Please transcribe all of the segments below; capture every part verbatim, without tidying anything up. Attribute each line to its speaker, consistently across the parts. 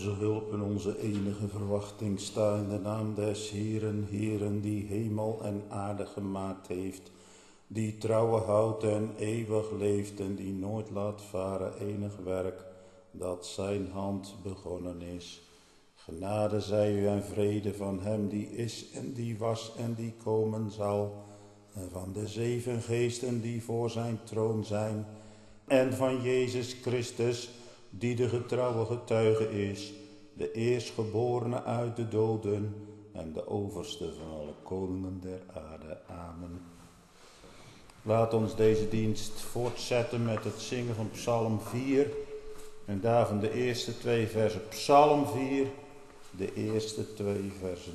Speaker 1: onze hulp en onze enige verwachting sta in de naam des Heeren, Heeren, die hemel en aarde gemaakt heeft, die trouwe houdt en eeuwig leeft en die nooit laat varen enig werk dat zijn hand begonnen is. Genade zij u en vrede van hem die is en die was en die komen zal, en van de zeven geesten die voor zijn troon zijn, en van Jezus Christus, die de getrouwe getuige is, de eerstgeborene uit de doden en de overste van alle koningen der aarde. Amen. Laat ons deze dienst voortzetten met het zingen van Psalm vier. En daarvan de eerste twee versen. Psalm vier, de eerste twee versen.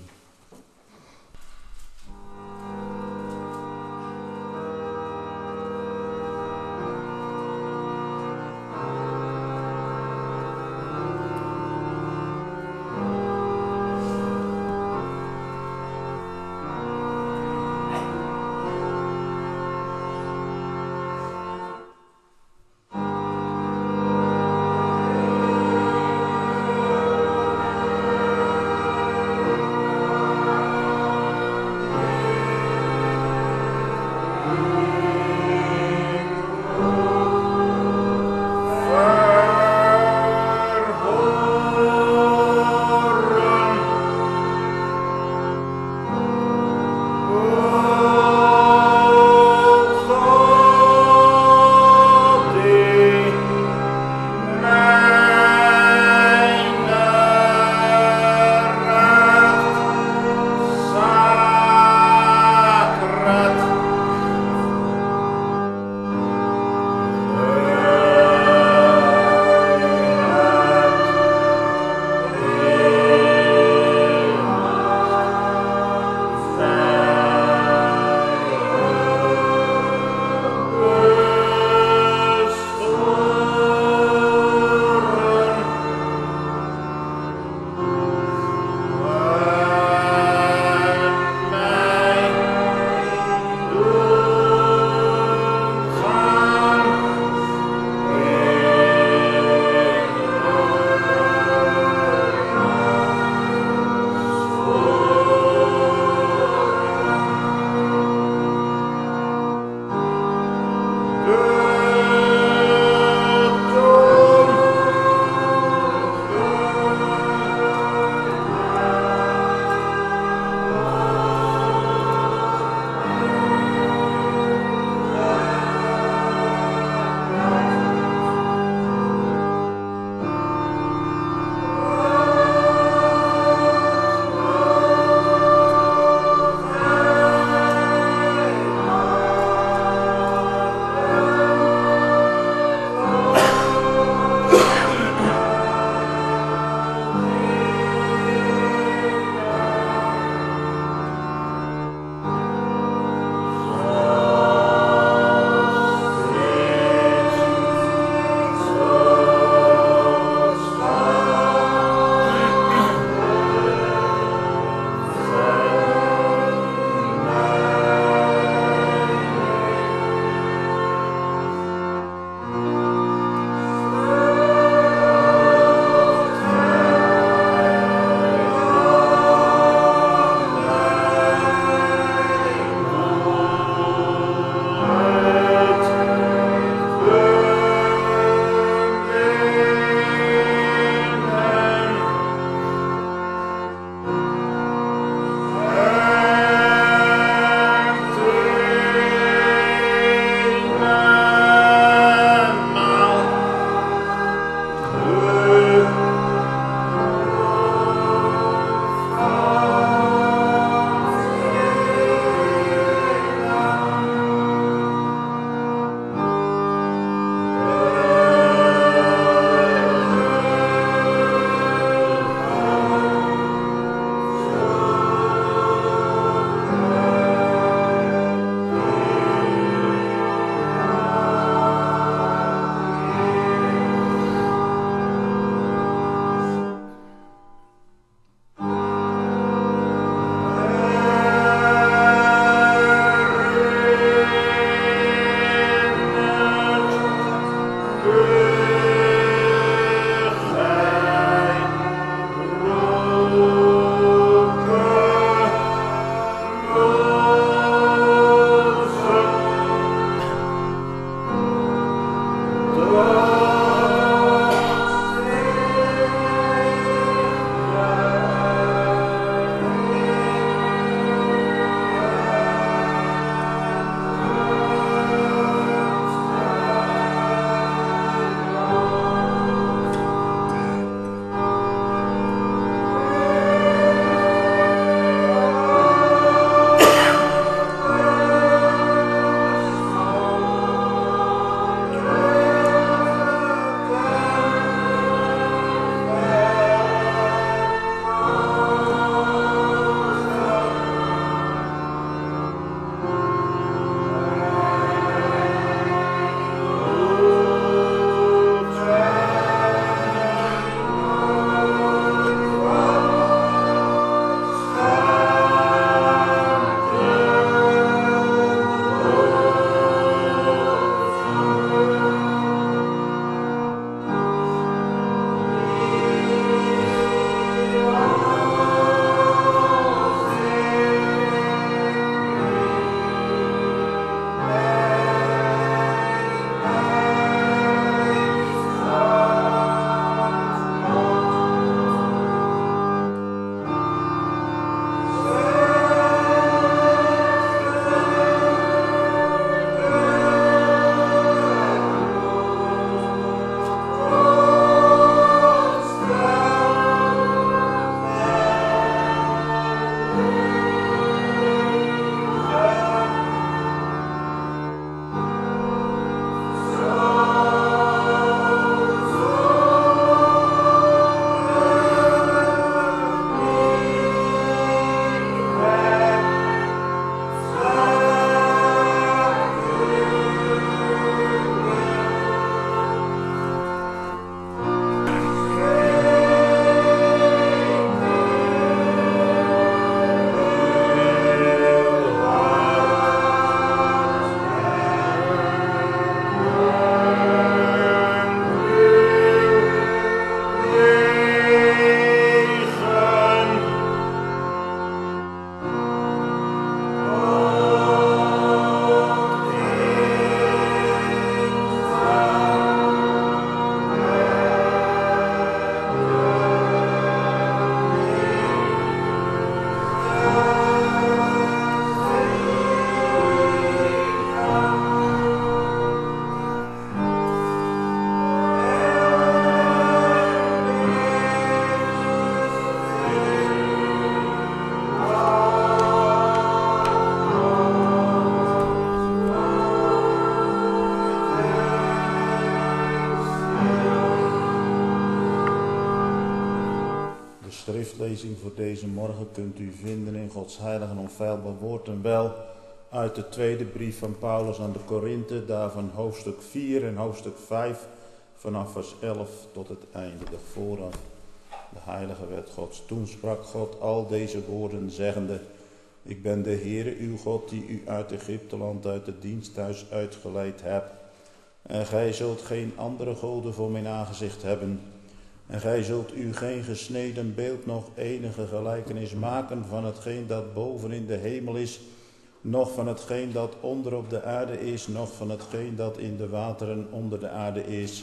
Speaker 1: schriftlezing voor deze morgen kunt u vinden in Gods heilige en onfeilbaar woord en wel uit de tweede brief van Paulus aan de Korinthe, daarvan hoofdstuk vier en hoofdstuk vijf, vanaf vers elf tot het einde, de vooraf, de heilige wet Gods. Toen sprak God al deze woorden zeggende: Ik ben de Heere uw God die u uit Egypteland, uit het diensthuis uitgeleid hebt. En gij zult geen andere goden voor mijn aangezicht hebben. En gij zult u geen gesneden beeld, nog enige gelijkenis maken van hetgeen dat boven in de hemel is, noch van hetgeen dat onder op de aarde is, noch van hetgeen dat in de wateren onder de aarde is.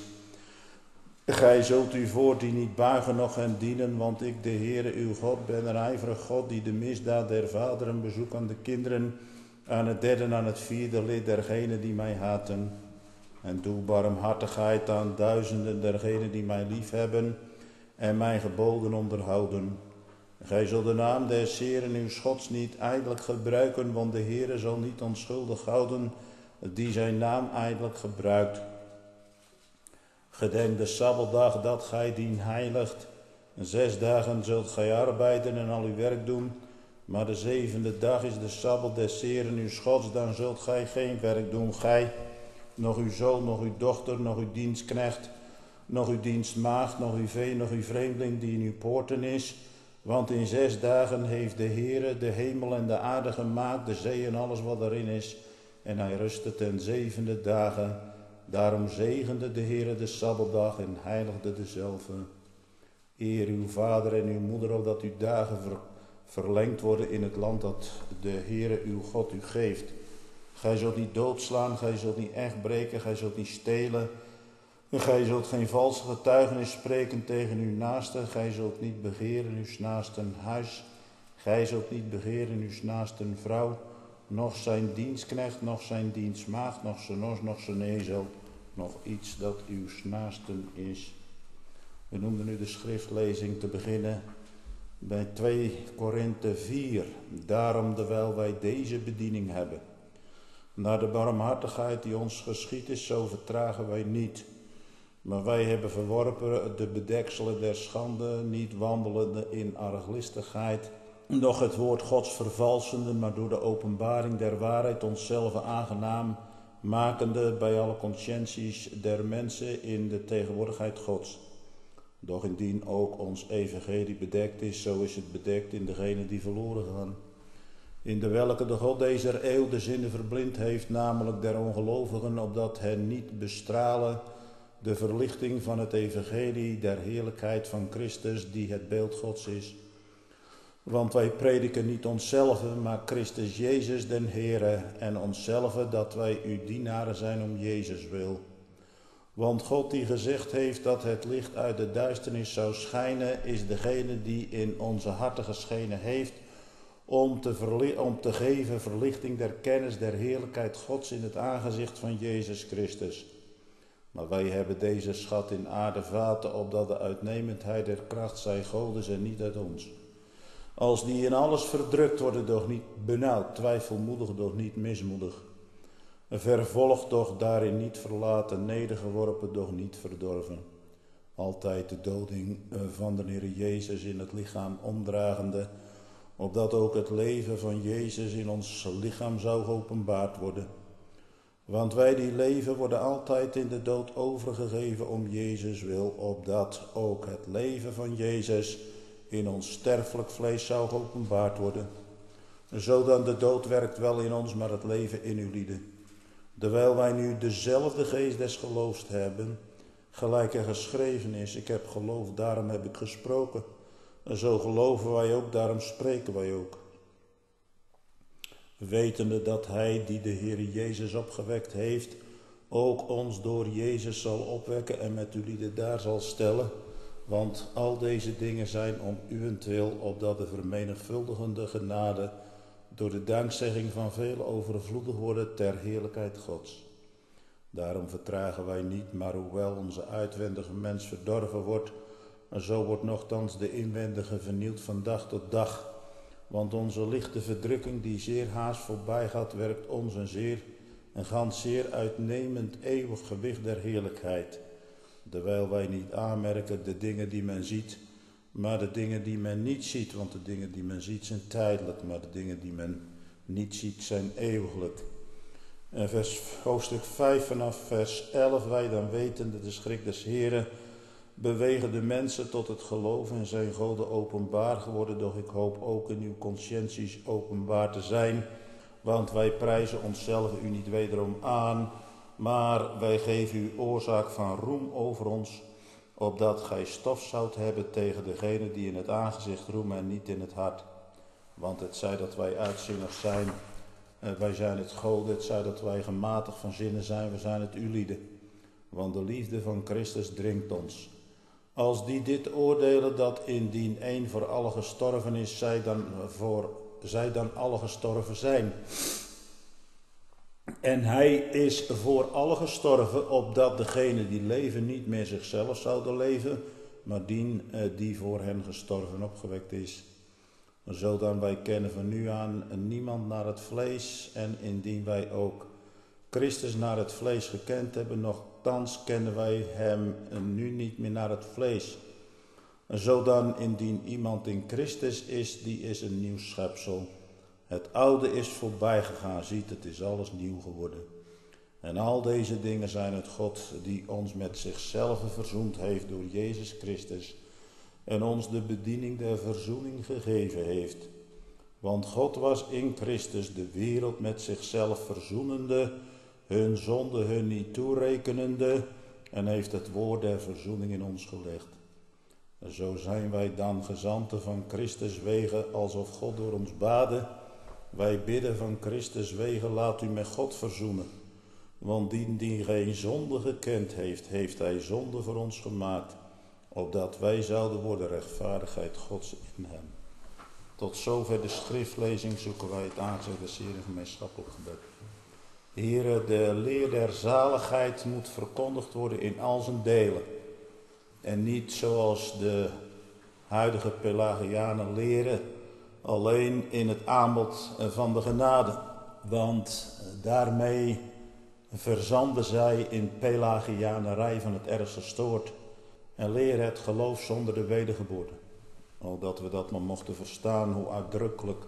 Speaker 1: Gij zult u voor die niet buigen, noch hen dienen, want ik, de Heere uw God, ben een ijverig God, die de misdaad der vaderen bezoekt aan de kinderen, aan het derde en aan het vierde lid dergenen die mij haten. En doe barmhartigheid aan duizenden dergenen die mij liefhebben en mijn geboden onderhouden. Gij zult de naam des Heeren uw Gods niet ijdelijk gebruiken, want de Heere zal niet onschuldig houden die zijn naam ijdelijk gebruikt. Gedenk de Sabbatdag dat gij dien heiligt. Zes dagen zult gij arbeiden en al uw werk doen, maar de zevende dag is de Sabbat des Heeren uw Gods, dan zult gij geen werk doen, gij, nog uw zoon, nog uw dochter, nog uw dienstknecht, nog uw dienstmaagd, nog uw vee, nog uw vreemdeling die in uw poorten is. Want in zes dagen heeft de Heere de hemel en de aarde gemaakt, de zee en alles wat erin is. En hij rustte ten zevende dagen. Daarom zegende de Heere de Sabbatdag en heiligde dezelfde. Eer uw vader en uw moeder, opdat uw dagen ver, verlengd worden in het land dat de Heere uw God u geeft. Gij zult niet doodslaan, gij zult niet echt breken, gij zult niet stelen. En gij zult geen valse getuigenis spreken tegen uw naaste. Gij zult niet begeren uw naasten huis. Gij zult niet begeren uw naasten vrouw, noch zijn dienstknecht, noch zijn dienstmaagd, noch zijn os, noch zijn ezel, nog iets dat uw naasten is. We noemden nu de schriftlezing te beginnen bij twee Korinthe vier. Daarom, terwijl wij deze bediening hebben, naar de barmhartigheid die ons geschied is, zo vertragen wij niet. Maar wij hebben verworpen de bedekselen der schande, niet wandelende in arglistigheid, noch het woord Gods vervalsende, maar door de openbaring der waarheid onszelf aangenaam makende bij alle conscienties der mensen in de tegenwoordigheid Gods. Doch indien ook ons evangelie bedekt is, zo is het bedekt in degenen die verloren gaan, in de welke de God deze eeuw de zinnen verblind heeft, namelijk der ongelovigen, opdat hen niet bestralen de verlichting van het evangelie der heerlijkheid van Christus, die het beeld Gods is. Want wij prediken niet onszelf, maar Christus Jezus den Heere, en onszelf dat wij uw dienaren zijn om Jezus wil. Want God die gezegd heeft dat het licht uit de duisternis zou schijnen, is degene die in onze harten geschenen heeft, om te, verli- om te geven verlichting der kennis der heerlijkheid Gods in het aangezicht van Jezus Christus. Maar wij hebben deze schat in aardevaten, opdat de uitnemendheid der kracht zij Godes en niet uit ons. Als die in alles verdrukt worden, doch niet benauwd, twijfelmoedig, doch niet mismoedig. Vervolgd, doch daarin niet verlaten, nedergeworpen, doch niet verdorven. Altijd de doding van de Heer Jezus in het lichaam omdragende, opdat ook het leven van Jezus in ons lichaam zou geopenbaard worden. Want wij die leven worden altijd in de dood overgegeven om Jezus wil, opdat ook het leven van Jezus in ons sterfelijk vlees zou geopenbaard worden. Zodan de dood werkt wel in ons, maar het leven in uw lieden. Terwijl wij nu dezelfde geest des geloofs hebben, gelijk er geschreven is, ik heb geloofd, daarom heb ik gesproken. En zo geloven wij ook, daarom spreken wij ook. Wetende dat hij die de Heer Jezus opgewekt heeft, ook ons door Jezus zal opwekken en met uw lieden daar zal stellen. Want al deze dingen zijn om uwentwil, opdat de vermenigvuldigende genade door de dankzegging van velen overvloedig worden ter heerlijkheid Gods. Daarom vertragen wij niet, maar hoewel onze uitwendige mens verdorven wordt, zo wordt nochtans de inwendige vernieuwd van dag tot dag. Want onze lichte verdrukking die zeer haast voorbij gaat, werkt ons een zeer en gans zeer uitnemend eeuwig gewicht der heerlijkheid. Terwijl wij niet aanmerken de dingen die men ziet, maar de dingen die men niet ziet, want de dingen die men ziet zijn tijdelijk, maar de dingen die men niet ziet zijn eeuwiglijk. En vers, hoofdstuk vijf vanaf vers elf, wij dan wetende de schrik des Heren, bewegen de mensen tot het geloof en zijn goden openbaar geworden, doch ik hoop ook in uw conscienties openbaar te zijn, want wij prijzen onszelf u niet wederom aan, maar wij geven u oorzaak van roem over ons, opdat gij stof zoudt hebben tegen degene die in het aangezicht roemen en niet in het hart. Want het zij dat wij uitzinnig zijn, wij zijn het goden, het zij dat wij gematigd van zinnen zijn, we zijn het ulieden. Want de liefde van Christus dringt ons. Als die dit oordelen dat indien één voor alle gestorven is, zij dan, voor, zij dan alle gestorven zijn. En hij is voor alle gestorven, opdat degenen die leven niet meer zichzelf zouden leven, maar dien die voor hen gestorven opgewekt is. Zodan wij kennen van nu aan niemand naar het vlees, en indien wij ook Christus naar het vlees gekend hebben, nochtans kennen wij hem nu niet meer naar het vlees. Zodan indien iemand in Christus is, die is een nieuw schepsel. Het oude is voorbij gegaan, ziet, het is alles nieuw geworden. En al deze dingen zijn het God die ons met zichzelf verzoend heeft door Jezus Christus en ons de bediening der verzoening gegeven heeft. Want God was in Christus de wereld met zichzelf verzoenende, hun zonde hun niet toerekenende, en heeft het woord der verzoening in ons gelegd. Zo zijn wij dan gezanten van Christus wegen, alsof God door ons bade. Wij bidden van Christus wegen, laat u met God verzoenen. Want die die geen zonde gekend heeft, heeft hij zonde voor ons gemaakt, opdat wij zouden worden rechtvaardigheid Gods in hem. Tot zover de schriftlezing, zoeken wij het aangezicht des Heren gemeenschappelijk gebed. Heere, de leer der zaligheid moet verkondigd worden in al zijn delen. En niet zoals de huidige Pelagianen leren, alleen in het aanbod van de genade. Want daarmee verzanden zij in Pelagianerij van het ergste soort en leren het geloof zonder de wedergeboorte. O, dat we dat maar mochten verstaan, hoe uitdrukkelijk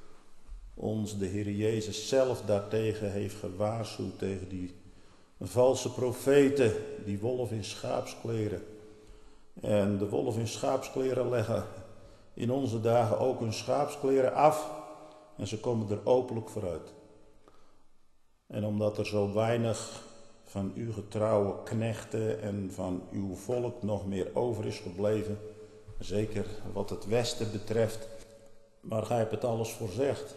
Speaker 1: ons de Heer Jezus zelf daartegen heeft gewaarschuwd, tegen die valse profeten, die wolf in schaapskleren. En de wolf in schaapskleren leggen in onze dagen ook hun schaapskleren af en ze komen er openlijk vooruit. En omdat er zo weinig van uw getrouwe knechten en van uw volk nog meer over is gebleven, zeker wat het Westen betreft, maar gij hebt het alles voorzegd,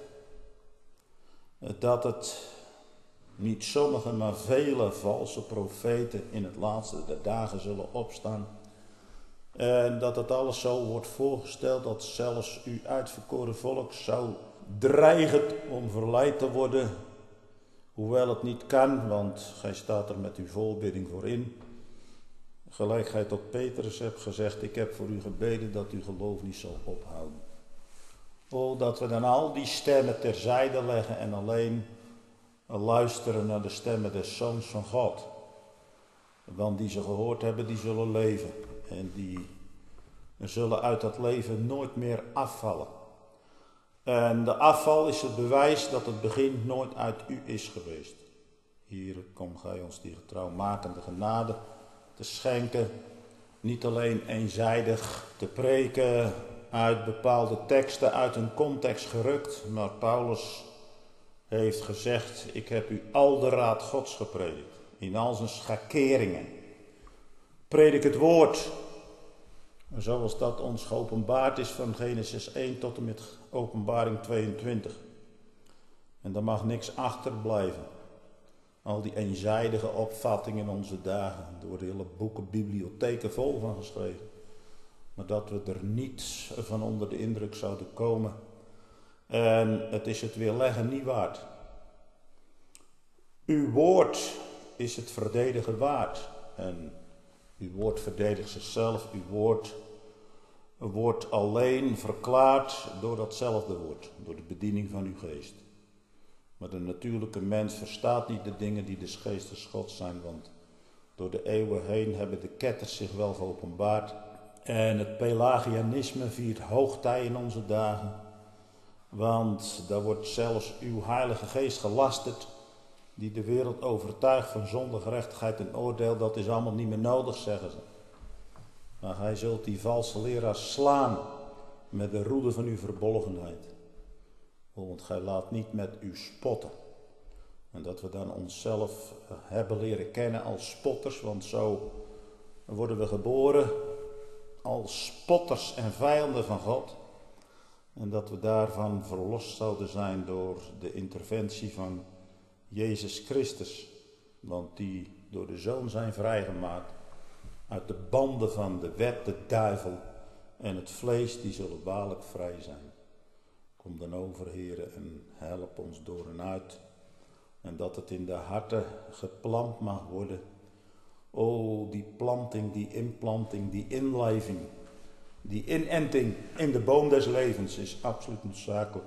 Speaker 1: dat het niet sommige, maar vele valse profeten in het laatste der dagen zullen opstaan. En dat het alles zo wordt voorgesteld dat zelfs uw uitverkoren volk zou dreigen om verleid te worden. Hoewel het niet kan, want gij staat er met uw volbidding voor in. Gelijk gij tot Petrus hebt gezegd, ik heb voor u gebeden dat uw geloof niet zal ophouden. O, dat we dan al die stemmen terzijde leggen en alleen luisteren naar de stemmen des Zoons van God. Want die ze gehoord hebben, die zullen leven. En die zullen uit dat leven nooit meer afvallen. En de afval is het bewijs dat het begin nooit uit u is geweest. Hier kom gij ons die getrouwmakende genade te schenken. Niet alleen eenzijdig te preken uit bepaalde teksten uit hun context gerukt. Maar Paulus heeft gezegd, ik heb u al de raad Gods gepredikt. In al zijn schakeringen. Predik het woord. Zoals dat ons geopenbaard is van Genesis één tot en met Openbaring tweeëntwintig. En daar mag niks achterblijven. Al die eenzijdige opvattingen in onze dagen. Er worden hele boeken, bibliotheken vol van geschreven. Maar dat we er niets van onder de indruk zouden komen. En het is het weerleggen niet waard. Uw woord is het verdedigen waard. En uw woord verdedigt zichzelf. Uw woord wordt alleen verklaard door datzelfde woord. Door de bediening van uw geest. Maar de natuurlijke mens verstaat niet de dingen die des geestes Gods zijn. Want door de eeuwen heen hebben de ketters zich wel geopenbaard. En het Pelagianisme viert hoogtij in onze dagen. Want daar wordt zelfs uw Heilige Geest gelasterd, die de wereld overtuigt van zonde, gerechtigheid en oordeel. Dat is allemaal niet meer nodig, zeggen ze. Maar gij zult die valse leraars slaan met de roede van uw verbolgenheid. Want gij laat niet met u spotten. En dat we dan onszelf hebben leren kennen als spotters, want zo worden we geboren als spotters en vijanden van God. En dat we daarvan verlost zouden zijn door de interventie van Jezus Christus. Want die door de Zoon zijn vrijgemaakt uit de banden van de wet, de duivel en het vlees, die zullen waarlijk vrij zijn. Kom dan over, Heere, en help ons door en uit. En dat het in de harten geplant mag worden. O, die planting, die inplanting, die inlijving, die inenting in de boom des levens is absoluut noodzakelijk.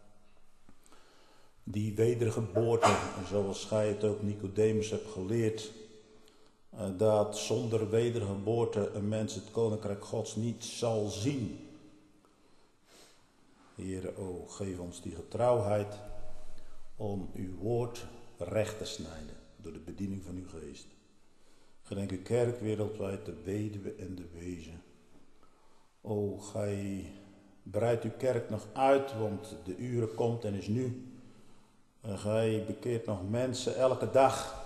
Speaker 1: Die wedergeboorte, zoals gij het ook Nicodemus hebt geleerd, dat zonder wedergeboorte een mens het koninkrijk Gods niet zal zien. Heere, o, geef ons die getrouwheid om uw woord recht te snijden door de bediening van uw geest. Gedenk uw kerk wereldwijd, de weduwe en de wezen. O, gij breidt uw kerk nog uit, want de uren komt en is nu. En gij bekeert nog mensen elke dag,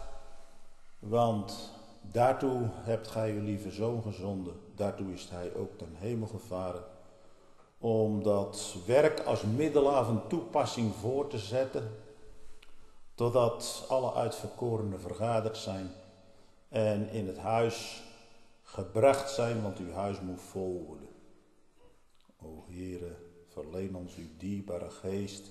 Speaker 1: want daartoe hebt gij uw lieve Zoon gezonden. Daartoe is hij ook ten hemel gevaren. Om dat werk als middelaar van toepassing voor te zetten, totdat alle uitverkorenen vergaderd zijn en in het huis gebracht zijn, want uw huis moet vol worden. O Heere, verleen ons uw dierbare geest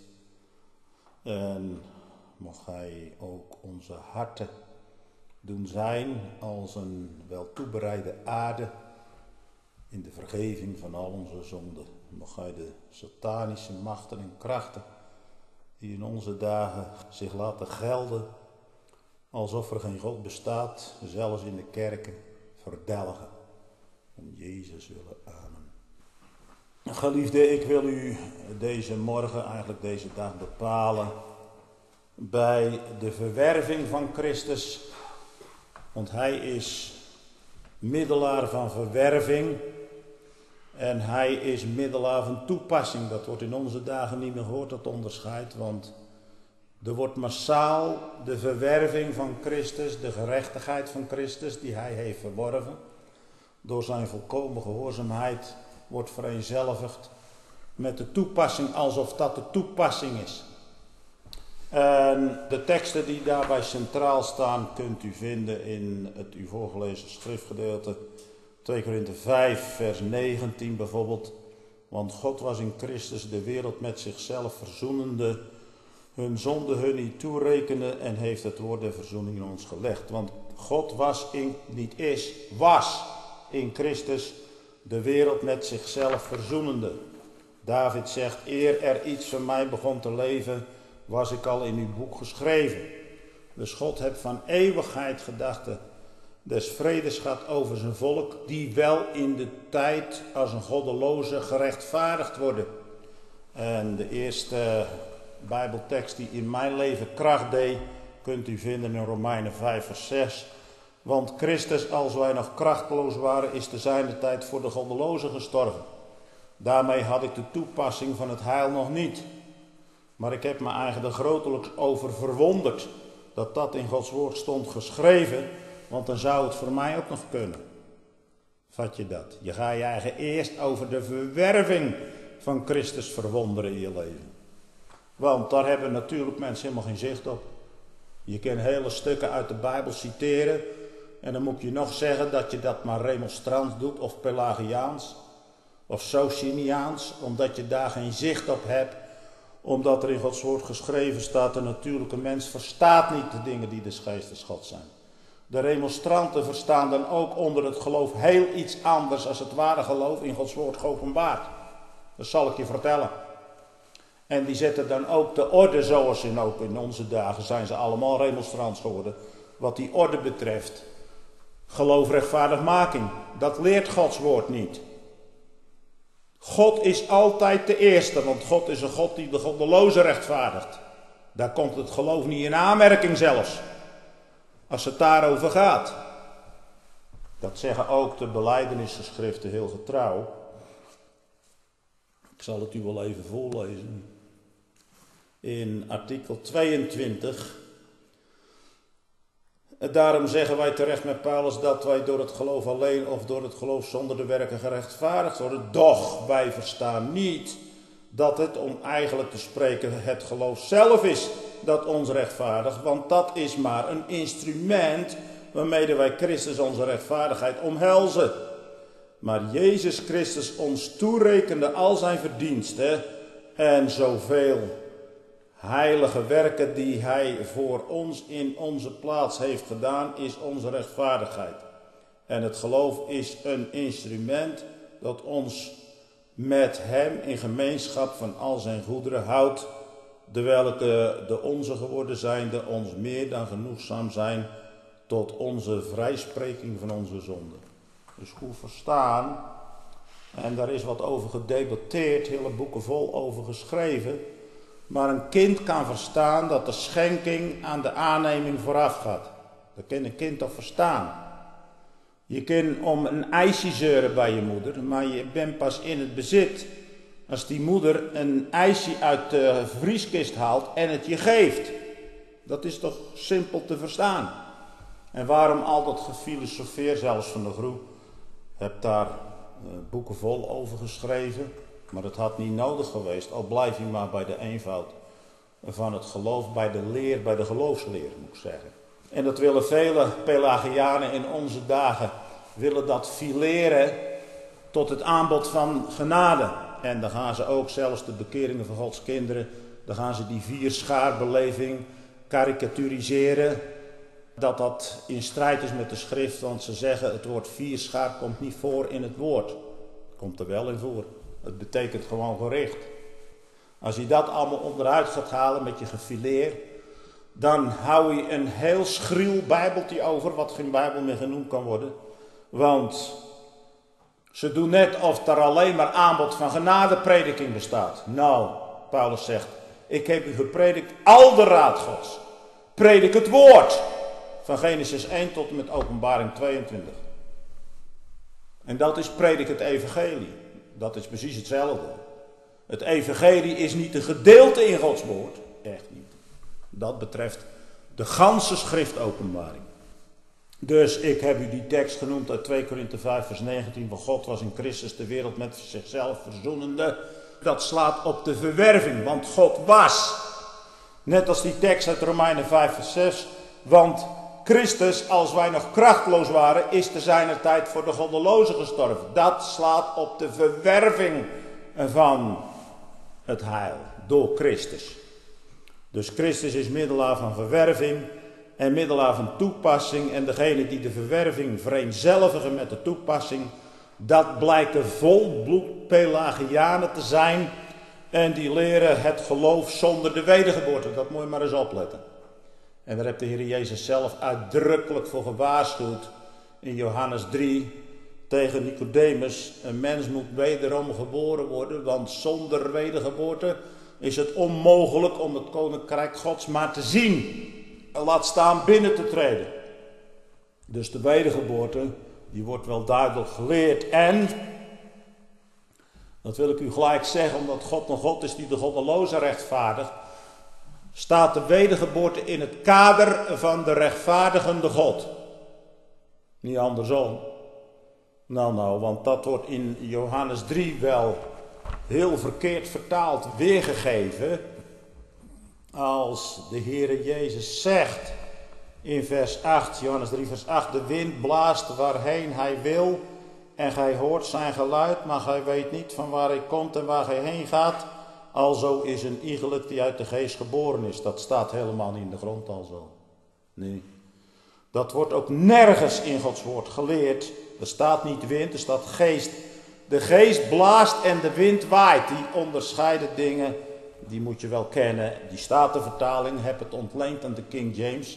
Speaker 1: en mocht gij ook onze harten doen zijn als een wel toebereide aarde in de vergeving van al onze zonden. Mocht gij de satanische machten en krachten die in onze dagen zich laten gelden, alsof er geen God bestaat, zelfs in de kerken, verdelgen. Om Jezus willen, amen. Geliefde, ik wil u deze morgen, eigenlijk deze dag bepalen bij de verwerving van Christus. Want hij is middelaar van verwerving en hij is middelaar van toepassing. Dat wordt in onze dagen niet meer gehoord, dat onderscheid, want er wordt massaal de verwerving van Christus, de gerechtigheid van Christus die hij heeft verworven, door zijn volkomen gehoorzaamheid wordt vereenzelvigd met de toepassing, alsof dat de toepassing is. En de teksten die daarbij centraal staan kunt u vinden in het u voorgelezen schriftgedeelte, twee Korinthe vijf vers negentien bijvoorbeeld. Want God was in Christus de wereld met zichzelf verzoenende, hun zonde hun niet toerekende en heeft het woord der verzoening in ons gelegd. Want God was in, niet is, was in Christus de wereld met zichzelf verzoenende. David zegt, eer er iets van mij begon te leven, was ik al in uw boek geschreven. Dus God heeft van eeuwigheid gedachten des vredes gehad over zijn volk, die wel in de tijd als een goddeloze gerechtvaardigd worden. En de eerste Bijbeltekst die in mijn leven kracht deed, kunt u vinden in Romeinen vijf vers zes. Want Christus, als wij nog krachteloos waren, is te zijner tijd voor de goddelozen gestorven. Daarmee had ik de toepassing van het heil nog niet. Maar ik heb me eigenlijk er grotelijks over verwonderd dat dat in Gods woord stond geschreven, want dan zou het voor mij ook nog kunnen. Vat je dat? Je gaat je eigen eerst over de verwerving van Christus verwonderen in je leven. Want daar hebben natuurlijk mensen helemaal geen zicht op. Je kan hele stukken uit de Bijbel citeren en dan moet je nog zeggen dat je dat maar remonstrants doet of Pelagiaans of Sociniaans, omdat je daar geen zicht op hebt. Omdat er in Gods woord geschreven staat, de natuurlijke mens verstaat niet de dingen die des geestes God zijn. De remonstranten verstaan dan ook onder het geloof heel iets anders als het ware geloof in Gods woord geopenbaard. Dat zal ik je vertellen. En die zetten dan ook de orde zoals in, ook in onze dagen zijn ze allemaal remonstrants geworden. Wat die orde betreft. Geloof rechtvaardigmaking. Dat leert Gods woord niet. God is altijd de eerste, want God is een God die de goddelozen rechtvaardigt. Daar komt het geloof niet in aanmerking zelfs, als het daarover gaat. Dat zeggen ook de belijdenisgeschriften heel getrouw. Ik zal het u wel even voorlezen. In artikel tweeëntwintig. Daarom zeggen wij terecht met Paulus dat wij door het geloof alleen of door het geloof zonder de werken gerechtvaardigd worden. Doch wij verstaan niet dat het, om eigenlijk te spreken, het geloof zelf is dat ons rechtvaardigt. Want dat is maar een instrument waarmee wij Christus onze rechtvaardigheid omhelzen. Maar Jezus Christus ons toerekende al zijn verdiensten en zoveel heilige werken die hij voor ons in onze plaats heeft gedaan, is onze rechtvaardigheid. En het geloof is een instrument dat ons met hem in gemeenschap van al zijn goederen houdt, de welke de onze geworden zijnde ons meer dan genoegzaam zijn tot onze vrijspreking van onze zonden. Dus goed verstaan, en daar is wat over gedebatteerd, hele boeken vol over geschreven. Maar een kind kan verstaan dat de schenking aan de aanneming vooraf gaat. Dat kan een kind toch verstaan. Je kan om een ijsje zeuren bij je moeder, maar je bent pas in het bezit als die moeder een ijsje uit de vrieskist haalt en het je geeft. Dat is toch simpel te verstaan. En waarom al dat gefilosofeer, zelfs van de groep, heb daar uh, boeken vol over geschreven. Maar dat had niet nodig geweest, al blijf je maar bij de eenvoud van het geloof, bij de leer, bij de geloofsleer moet ik zeggen. En dat willen vele Pelagianen in onze dagen, willen dat fileren tot het aanbod van genade. En dan gaan ze ook zelfs de bekeringen van Gods kinderen, dan gaan ze die vierschaarbeleving karikaturiseren. Dat dat in strijd is met de schrift, want ze zeggen het woord vierschaar komt niet voor in het woord. Komt er wel in voor. Het betekent gewoon gericht. Als je dat allemaal onderuit gaat halen met je gefileer, dan hou je een heel schriel bijbeltje over, wat geen bijbel meer genoemd kan worden. Want ze doen net of er alleen maar aanbod van genadeprediking bestaat. Nou, Paulus zegt, ik heb u gepredikt al de raad Gods. Predik het woord. Van Genesis één tot en met Openbaring tweeëntwintig. En dat is predik het evangelie. Dat is precies hetzelfde. Het evangelie is niet een gedeelte in Gods woord. Echt niet. Dat betreft de ganse schriftopenbaring. Dus ik heb u die tekst genoemd uit twee Korinthe vijf vers negentien. Van God was in Christus de wereld met zichzelf verzoenende. Dat slaat op de verwerving. Want God was. Net als die tekst uit Romeinen vijf vers zes. Want Christus, als wij nog krachtloos waren, is te zijner tijd voor de goddelozen gestorven. Dat slaat op de verwerving van het heil door Christus. Dus Christus is middelaar van verwerving en middelaar van toepassing. En degene die de verwerving vereenzelvigen met de toepassing, dat blijken volbloed Pelagianen te zijn. En die leren het geloof zonder de wedergeboorte. Dat moet je maar eens opletten. En daar heeft de Heer Jezus zelf uitdrukkelijk voor gewaarschuwd in Johannes drie tegen Nicodemus. Een mens moet wederom geboren worden, want zonder wedergeboorte is het onmogelijk om het koninkrijk Gods maar te zien. Laat staan binnen te treden. Dus de wedergeboorte, die wordt wel duidelijk geleerd. En, dat wil ik u gelijk zeggen, omdat God een God is die de goddelozen rechtvaardigt, staat de wedergeboorte in het kader van de rechtvaardigende God. Niet andersom. Nou, nou, want dat wordt in Johannes drie wel heel verkeerd vertaald weergegeven. Als de Heere Jezus zegt in vers acht, Johannes drie vers acht, de wind blaast waarheen hij wil en gij hoort zijn geluid, maar gij weet niet van waar hij komt en waar hij heen gaat. Alzo is een iegelijk die uit de geest geboren is. Dat staat helemaal niet in de grond alzo. Nee. Dat wordt ook nergens in Gods woord geleerd. Er staat niet wind, er staat geest. De geest blaast en de wind waait. Die onderscheiden dingen, die moet je wel kennen. Die Statenvertaling heb het ontleend aan de King James.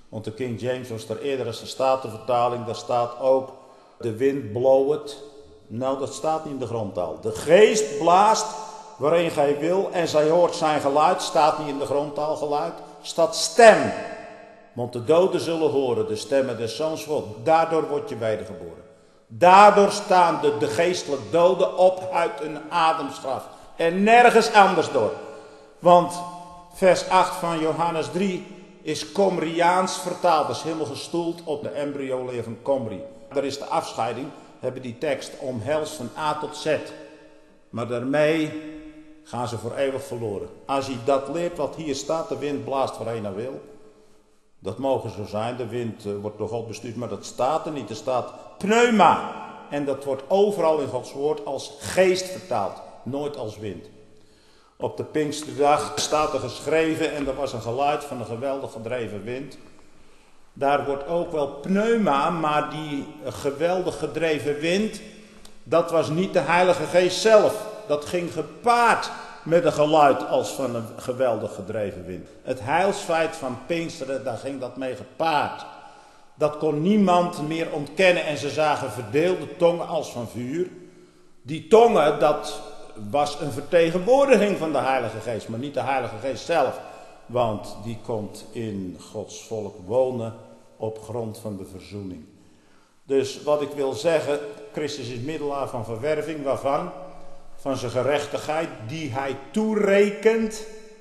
Speaker 1: Want de King James was er eerder als de Statenvertaling. Daar staat ook, de wind blowet. Nou, dat staat niet in de grondtaal. De geest blaast waarin gij wil en zij hoort zijn geluid. Staat niet in de grondtaal geluid. Staat stem. Want de doden zullen horen de stemmen des Zoons van God. Daardoor word je wedergeboren. Daardoor staan de, de geestelijk doden op uit een ademsgraf. En nergens anders door. Want vers acht van Johannes drie is Comriaans vertaald. Dat is helemaal gestoeld op de embryoleer van Comri. Daar is de afscheiding. Hebben die tekst omhelst van A tot Z. Maar daarmee gaan ze voor eeuwig verloren. Als je dat leert wat hier staat, de wind blaast waarheen hij wil. Dat mogen zo zijn, de wind uh, wordt door God bestuurd, maar dat staat er niet. Er staat pneuma. En dat wordt overal in Gods woord als geest vertaald. Nooit als wind. Op de Pinksterdag staat er geschreven en er was een geluid van een geweldig gedreven wind. Daar wordt ook wel pneuma, maar die geweldig gedreven wind, dat was niet de Heilige Geest zelf. Dat ging gepaard met een geluid als van een geweldig gedreven wind. Het heilsfeit van Pinksteren, daar ging dat mee gepaard. Dat kon niemand meer ontkennen en ze zagen verdeelde tongen als van vuur. Die tongen, dat was een vertegenwoordiging van de Heilige Geest, maar niet de Heilige Geest zelf. Want die komt in Gods volk wonen op grond van de verzoening. Dus wat ik wil zeggen, Christus is middelaar van verwerving, waarvan? Van zijn gerechtigheid die hij toerekent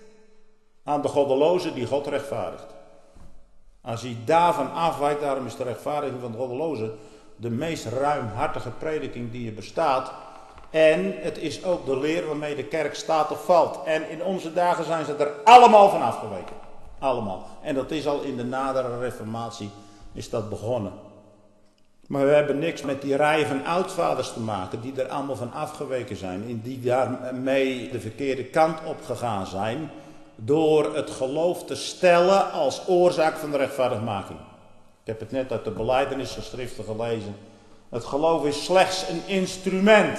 Speaker 1: aan de goddelozen die God rechtvaardigt. Als hij daarvan afwijkt, daarom is de rechtvaardiging van de goddelozen de meest ruimhartige prediking die er bestaat. En het is ook de leer waarmee de kerk staat of valt. En in onze dagen zijn ze er allemaal van afgeweken. Allemaal. En dat is al in de nadere reformatie is dat begonnen. Maar we hebben niks met die rij van oudvaders te maken die er allemaal van afgeweken zijn. En die daarmee de verkeerde kant op gegaan zijn. Door het geloof te stellen als oorzaak van de rechtvaardigmaking. Ik heb het net uit de belijdenisgeschriften gelezen. Het geloof is slechts een instrument.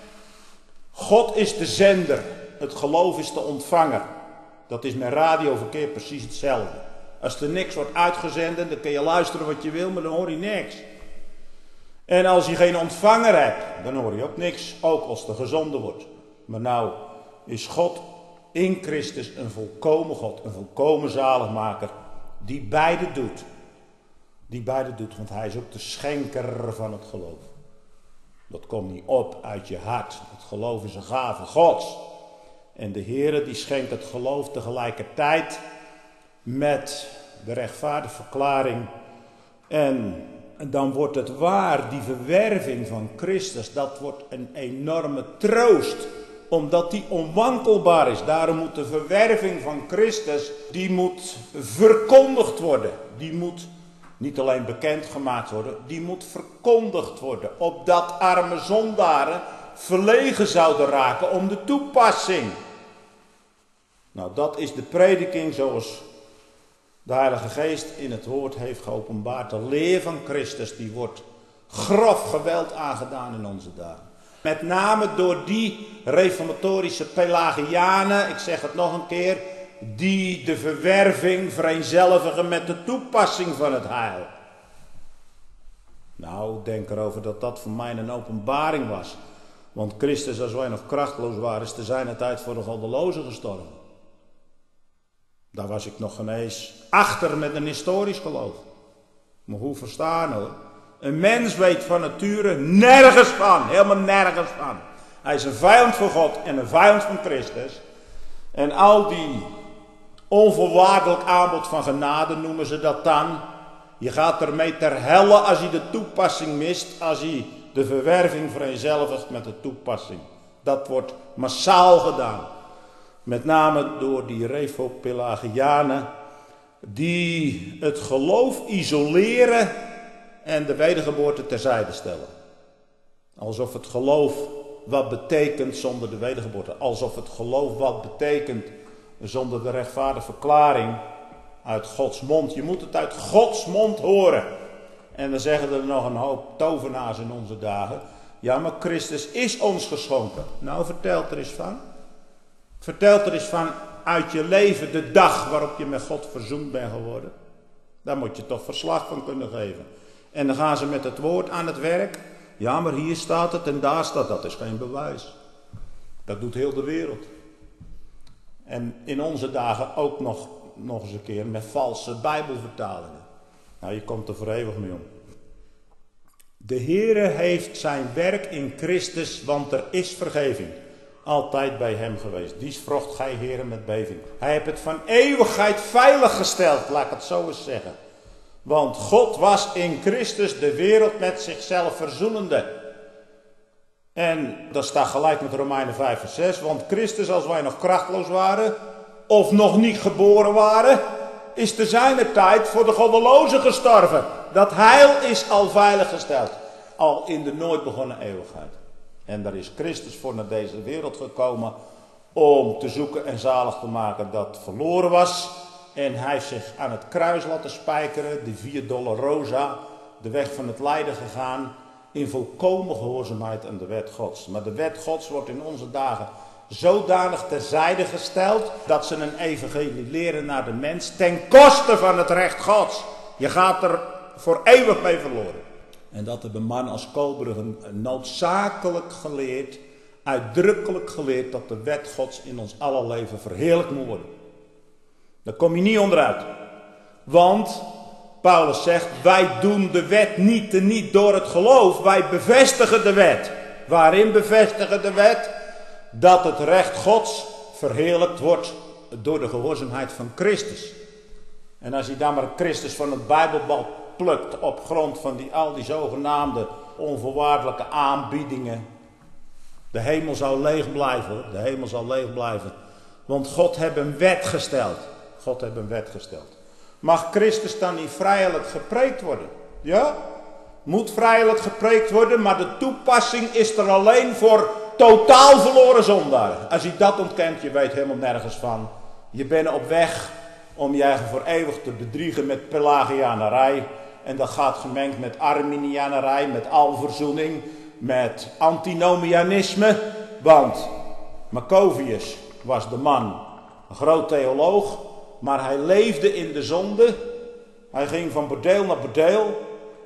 Speaker 1: God is de zender. Het geloof is de ontvanger. Dat is met radioverkeer precies hetzelfde. Als er niks wordt uitgezonden, dan kun je luisteren wat je wil, maar dan hoor je niks. En als je geen ontvanger hebt, dan hoor je ook niks. Ook als er gezonden wordt. Maar nou is God in Christus een volkomen God. Een volkomen zaligmaker. Die beide doet. Die beide doet. Want hij is ook de schenker van het geloof. Dat komt niet op uit je hart. Het geloof is een gave Gods. En de Heere die schenkt het geloof tegelijkertijd met de rechtvaardige verklaring. En dan wordt het waar, die verwerving van Christus, dat wordt een enorme troost. Omdat die onwankelbaar is. Daarom moet de verwerving van Christus, die moet verkondigd worden. Die moet niet alleen bekendgemaakt worden, die moet verkondigd worden. Opdat arme zondaren verlegen zouden raken om de toepassing. Nou, dat is de prediking zoals de Heilige Geest in het woord heeft geopenbaard. De leer van Christus, die wordt grof geweld aangedaan in onze dagen. Met name door die reformatorische Pelagianen, ik zeg het nog een keer, die de verwerving vereenzelvigen met de toepassing van het heil. Nou, denk erover dat dat voor mij een openbaring was. Want Christus, als wij nog krachtloos waren, is te zijner tijd voor de goddelozen gestorven. Daar was ik nog ineens achter met een historisch geloof. Maar hoe verstaan hoor. Een mens weet van nature nergens van. Helemaal nergens van. Hij is een vijand van God en een vijand van Christus. En al die onvoorwaardelijk aanbod van genade noemen ze dat dan. Je gaat ermee ter helle als je de toepassing mist. Als je de verwerving vereenzelvigt met de toepassing. Dat wordt massaal gedaan. Met name door die Refo-Pelagianen. Die het geloof isoleren en de wedergeboorte terzijde stellen. Alsof het geloof wat betekent zonder de wedergeboorte. Alsof het geloof wat betekent zonder de rechtvaardige verklaring uit Gods mond. Je moet het uit Gods mond horen. En dan zeggen er nog een hoop tovenaars in onze dagen. Ja, maar Christus is ons geschonken. Nou, vertel er eens van. Vertel er eens van uit je leven de dag waarop je met God verzoend bent geworden. Daar moet je toch verslag van kunnen geven. En dan gaan ze met het woord aan het werk. Ja, maar hier staat het en daar staat dat. Dat is geen bewijs. Dat doet heel de wereld. En in onze dagen ook nog, nog eens een keer met valse bijbelvertalingen. Nou, je komt er voor eeuwig mee om. De Heere heeft zijn werk in Christus, want er is vergeving. Altijd bij hem geweest. Dies vrocht gij, Heere, met beving. Hij heeft het van eeuwigheid veilig gesteld, laat ik het zo eens zeggen. Want God was in Christus de wereld met zichzelf verzoenende. En dat staat gelijk met Romeinen vijf vers zes. Want Christus, als wij nog krachtloos waren, of nog niet geboren waren, is te zijner tijd voor de goddelozen gestorven. Dat heil is al veilig gesteld. Al in de nooit begonnen eeuwigheid. En daar is Christus voor naar deze wereld gekomen om te zoeken en zalig te maken dat verloren was. En hij heeft zich aan het kruis laten spijkeren, de via dolorosa, de weg van het lijden gegaan, in volkomen gehoorzaamheid aan de wet Gods. Maar de wet Gods wordt in onze dagen zodanig terzijde gesteld dat ze een evangelie leren naar de mens ten koste van het recht Gods. Je gaat er voor eeuwig mee verloren. En dat hebben man als Koolbrugge noodzakelijk geleerd, uitdrukkelijk geleerd, dat de wet Gods in ons alle leven verheerlijkt moet worden. Daar kom je niet onderuit. Want Paulus zegt, wij doen de wet niet te niet door het geloof, wij bevestigen de wet. Waarin bevestigen de wet? Dat het recht Gods verheerlijkt wordt door de gehoorzaamheid van Christus. En als je dan maar Christus van het Bijbelbal plukt op grond van die, al die zogenaamde onvoorwaardelijke aanbiedingen. De hemel zou leeg blijven, de hemel zal leeg blijven. Want God heeft een wet gesteld. God heeft een wet gesteld. Mag Christus dan niet vrijelijk gepreekt worden? Ja? Moet vrijelijk gepreekt worden, maar de toepassing is er alleen voor totaal verloren zondaren. Als je dat ontkent, je weet helemaal nergens van. Je bent op weg om je eigen voor eeuwig te bedriegen met Pelagianerij. En dat gaat gemengd met Arminianerij, met alverzoening, met antinomianisme. Want Maccabeus was de man, een groot theoloog, maar hij leefde in de zonde. Hij ging van bordeel naar bordeel.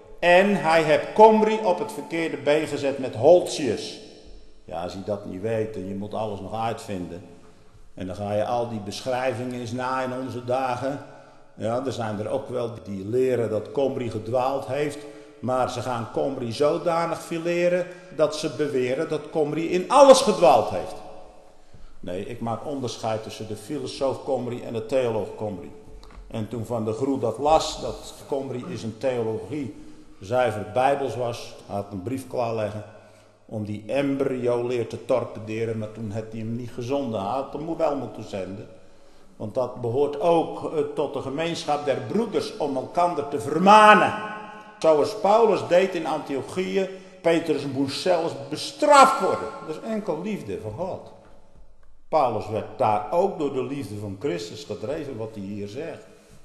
Speaker 1: En hij heeft Comrie op het verkeerde been gezet met Holtzius. Ja, als je dat niet weet en je moet alles nog uitvinden. En dan ga je al die beschrijvingen eens na in onze dagen. Ja, er zijn er ook wel die leren dat Comrie gedwaald heeft. Maar ze gaan Comrie zodanig fileren dat ze beweren dat Comrie in alles gedwaald heeft. Nee, ik maak onderscheid tussen de filosoof Comrie en de theoloog Comrie. En toen Van der Groe dat las, dat Comrie is een theologie zuiver bijbels was, hij had een brief klaarleggen om die embryo-leer te torpederen, maar toen had hij hem niet gezonden. Hij had hem wel moeten zenden. Want dat behoort ook uh, tot de gemeenschap der broeders om elkaar te vermanen. Zoals Paulus deed in Antiochië, Petrus moest zelfs bestraft worden. Dat is enkel liefde van God. Paulus werd daar ook door de liefde van Christus gedreven, wat hij hier zegt.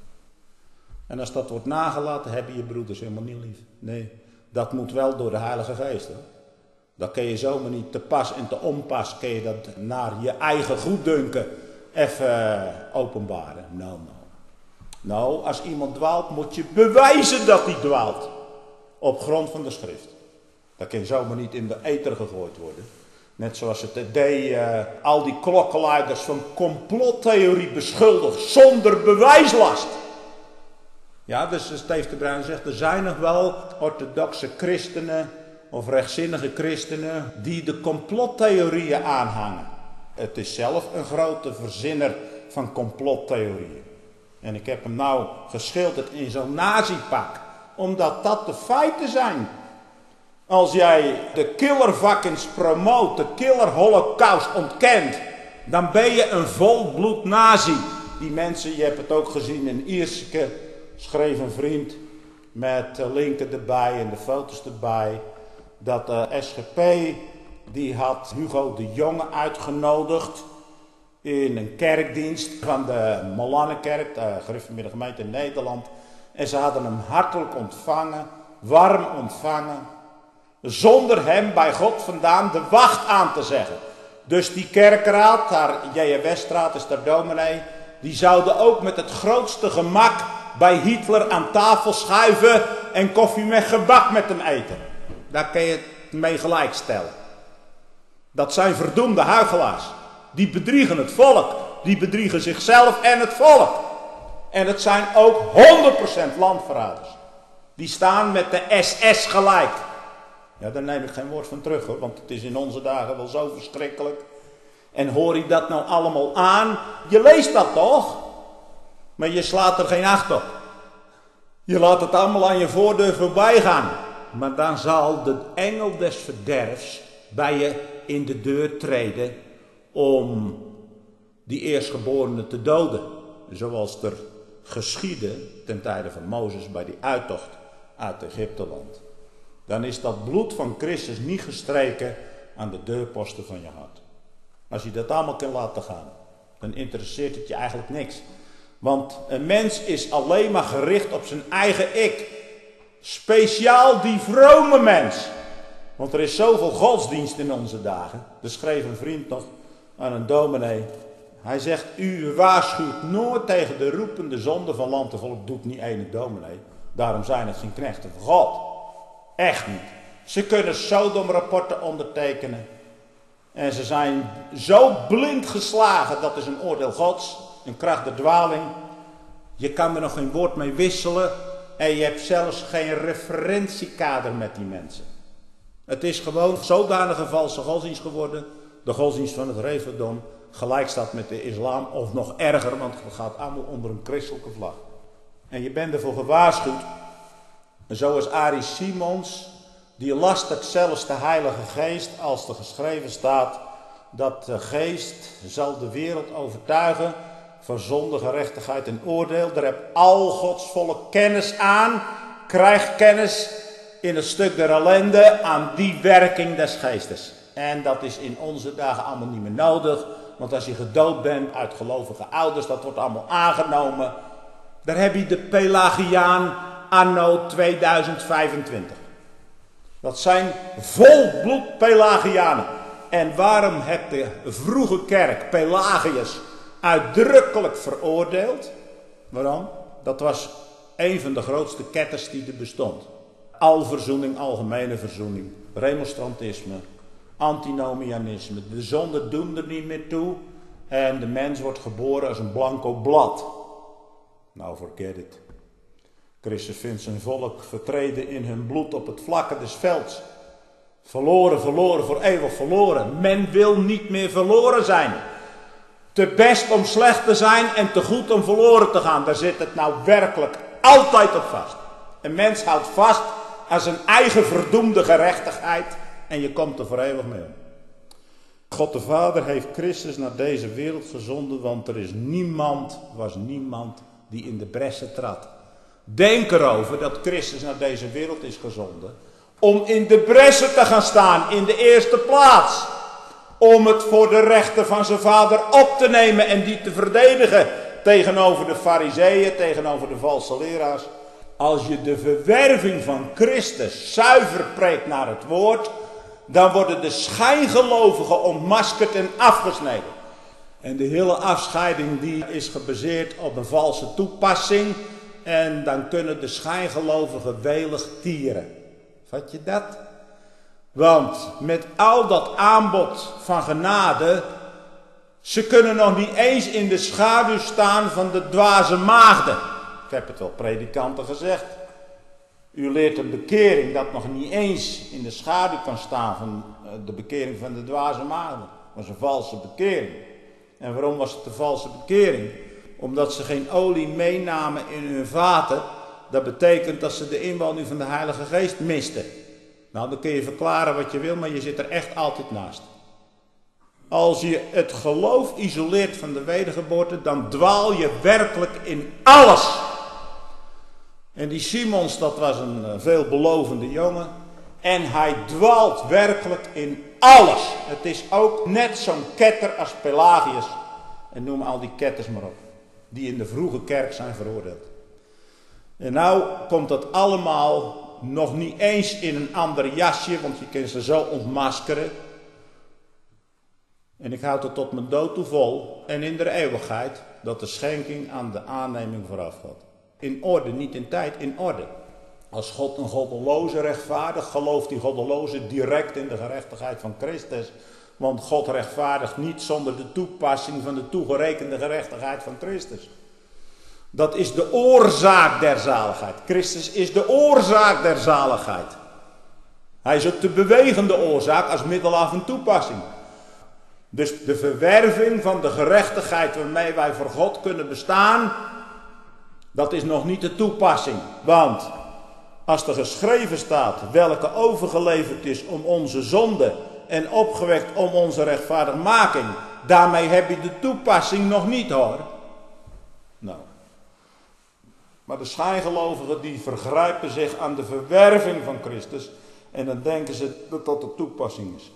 Speaker 1: En als dat wordt nagelaten, hebben je broeders helemaal niet lief. Nee, dat moet wel door de Heilige Geest. Hè? Dat kun je zomaar niet te pas en te onpas, kun je dat naar je eigen goeddunken even openbaren. Nou, nou. Nou, als iemand dwaalt, moet je bewijzen dat hij dwaalt. Op grond van de schrift. Dat kan zomaar niet in de ether gegooid worden. Net zoals het deed, uh, al die klokkenluiders van complottheorie beschuldigd zonder bewijslast. Ja, dus Steve de Bruin zegt, er zijn nog wel orthodoxe christenen of rechtzinnige christenen die de complottheorieën aanhangen. Het is zelf een grote verzinner van complottheorieën. En ik heb hem nou geschilderd in zo'n nazipak, omdat dat de feiten zijn. Als jij de killervakkens promoot, de killer-holocaust ontkent, dan ben je een volbloed nazi. Die mensen, je hebt het ook gezien in Ierseke, schreef een vriend met linken erbij en de foto's erbij, dat de S G P, die had Hugo de Jonge uitgenodigd in een kerkdienst van de Molannenkerk, de gereformeerde gemeente in Nederland. En ze hadden hem hartelijk ontvangen, warm ontvangen, zonder hem bij God vandaan de wacht aan te zeggen. Dus die kerkraad, daar J J Weststraat is daar dominee, die zouden ook met het grootste gemak bij Hitler aan tafel schuiven en koffie met gebak met hem eten. Daar kun je het mee gelijkstellen. Dat zijn verdoemde huichelaars. Die bedriegen het volk. Die bedriegen zichzelf en het volk. En het zijn ook honderd procent landverraders. Die staan met de S S gelijk. Ja, daar neem ik geen woord van terug hoor, want het is in onze dagen wel zo verschrikkelijk. En hoor ik dat nou allemaal aan? Je leest dat toch? Maar je slaat er geen acht op. Je laat het allemaal aan je voordeur voorbij gaan. Maar dan zal de engel des verderfs bij je in de deur treden om die eerstgeborene te doden. Zoals er geschiedde ten tijde van Mozes bij die uittocht uit Egypteland. Dan is dat bloed van Christus niet gestreken aan de deurposten van je hart. Als je dat allemaal kan laten gaan, dan interesseert het je eigenlijk niks. Want een mens is alleen maar gericht op zijn eigen ik. Speciaal die vrome mens. Want er is zoveel godsdienst in onze dagen. Er schreef een vriend nog aan een dominee. Hij zegt, u waarschuwt nooit tegen de roepende zonde van land en volk. Doet niet enig dominee. Daarom zijn het geen knechten van God. Echt niet. Ze kunnen Sodom-rapporten ondertekenen. En ze zijn zo blind geslagen, dat is een oordeel Gods, een kracht der dwaling. Je kan er nog geen woord mee wisselen en je hebt zelfs geen referentiekader met die mensen. Het is gewoon zodanige valse godsdienst geworden, de godsdienst van het Reverdom, gelijk staat met de islam, of nog erger, want het gaat allemaal onder een christelijke vlag. En je bent ervoor gewaarschuwd, zoals Arie Simons, die lastert zelfs de Heilige Geest, als er geschreven staat dat de Geest zal de wereld overtuigen van zonde, gerechtigheid en oordeel. Daar heb al Gods volk kennis aan, krijgt kennis in het stuk der ellende aan die werking des Geestes. En dat is in onze dagen allemaal niet meer nodig, want als je gedood bent uit gelovige ouders, dat wordt allemaal aangenomen. Daar heb je de Pelagiaan anno tweeduizend vijfentwintig. Dat zijn volbloed Pelagianen. En waarom heeft de vroege kerk Pelagius uitdrukkelijk veroordeeld? Waarom? Dat was een van de grootste ketters die er bestond. Alverzoening, algemene verzoening, remonstrantisme, antinomianisme. De zonde doen er niet meer toe en de mens wordt geboren als een blanco blad. Nou, forget it. Christus vindt zijn volk vertreden in hun bloed op het vlakke des velds. Verloren, verloren, voor eeuwig verloren. Men wil niet meer verloren zijn. Te best om slecht te zijn en te goed om verloren te gaan. Daar zit het nou werkelijk altijd op vast. Een mens houdt vast aan zijn eigen verdoemde gerechtigheid en je komt er voor eeuwig mee om. God de Vader heeft Christus naar deze wereld gezonden, want er is niemand, was niemand die in de bressen trad. Denk erover dat Christus naar deze wereld is gezonden om in de bressen te gaan staan in de eerste plaats. Om het voor de rechten van zijn vader op te nemen en die te verdedigen tegenover de fariseeën, tegenover de valse leraars. Als je de verwerving van Christus zuiver preekt naar het woord, dan worden de schijngelovigen ontmaskerd en afgesneden. En de hele afscheiding die is gebaseerd op een valse toepassing. En dan kunnen de schijngelovigen welig tieren. Vat je dat? Want met al dat aanbod van genade, ze kunnen nog niet eens in de schaduw staan van de dwaze maagden. Ik heb het wel predikanten gezegd. U leert een bekering dat nog niet eens in de schaduw kan staan van de bekering van de dwaze maagden. Dat was een valse bekering. En waarom was het een valse bekering? Omdat ze geen olie meenamen in hun vaten. Dat betekent dat ze de inwoning van de Heilige Geest misten. Nou, dan kun je verklaren wat je wil, maar je zit er echt altijd naast. Als je het geloof isoleert van de wedergeboorte, dan dwaal je werkelijk in alles. En die Simons, dat was een veelbelovende jongen. En hij dwaalt werkelijk in alles. Het is ook net zo'n ketter als Pelagius. En noem al die ketters maar op. Die in de vroege kerk zijn veroordeeld. En nou komt dat allemaal nog niet eens in een ander jasje, want je kunt ze zo ontmaskeren. En ik houd het tot mijn dood toe vol en in de eeuwigheid dat de schenking aan de aanneming vooraf gaat. In orde, niet in tijd, in orde. Als God een goddeloze rechtvaardigt, gelooft die goddeloze direct in de gerechtigheid van Christus. Want God rechtvaardigt niet zonder de toepassing van de toegerekende gerechtigheid van Christus. Dat is de oorzaak der zaligheid. Christus is de oorzaak der zaligheid. Hij is ook de bewegende oorzaak als middelaar van toepassing. Dus de verwerving van de gerechtigheid waarmee wij voor God kunnen bestaan, dat is nog niet de toepassing. Want als er geschreven staat, welke overgeleverd is om onze zonde en opgewekt om onze rechtvaardigmaking, daarmee heb je de toepassing nog niet hoor. Nou. Maar de schijngelovigen die vergrijpen zich aan de verwerving van Christus en dan denken ze dat dat de toepassing is.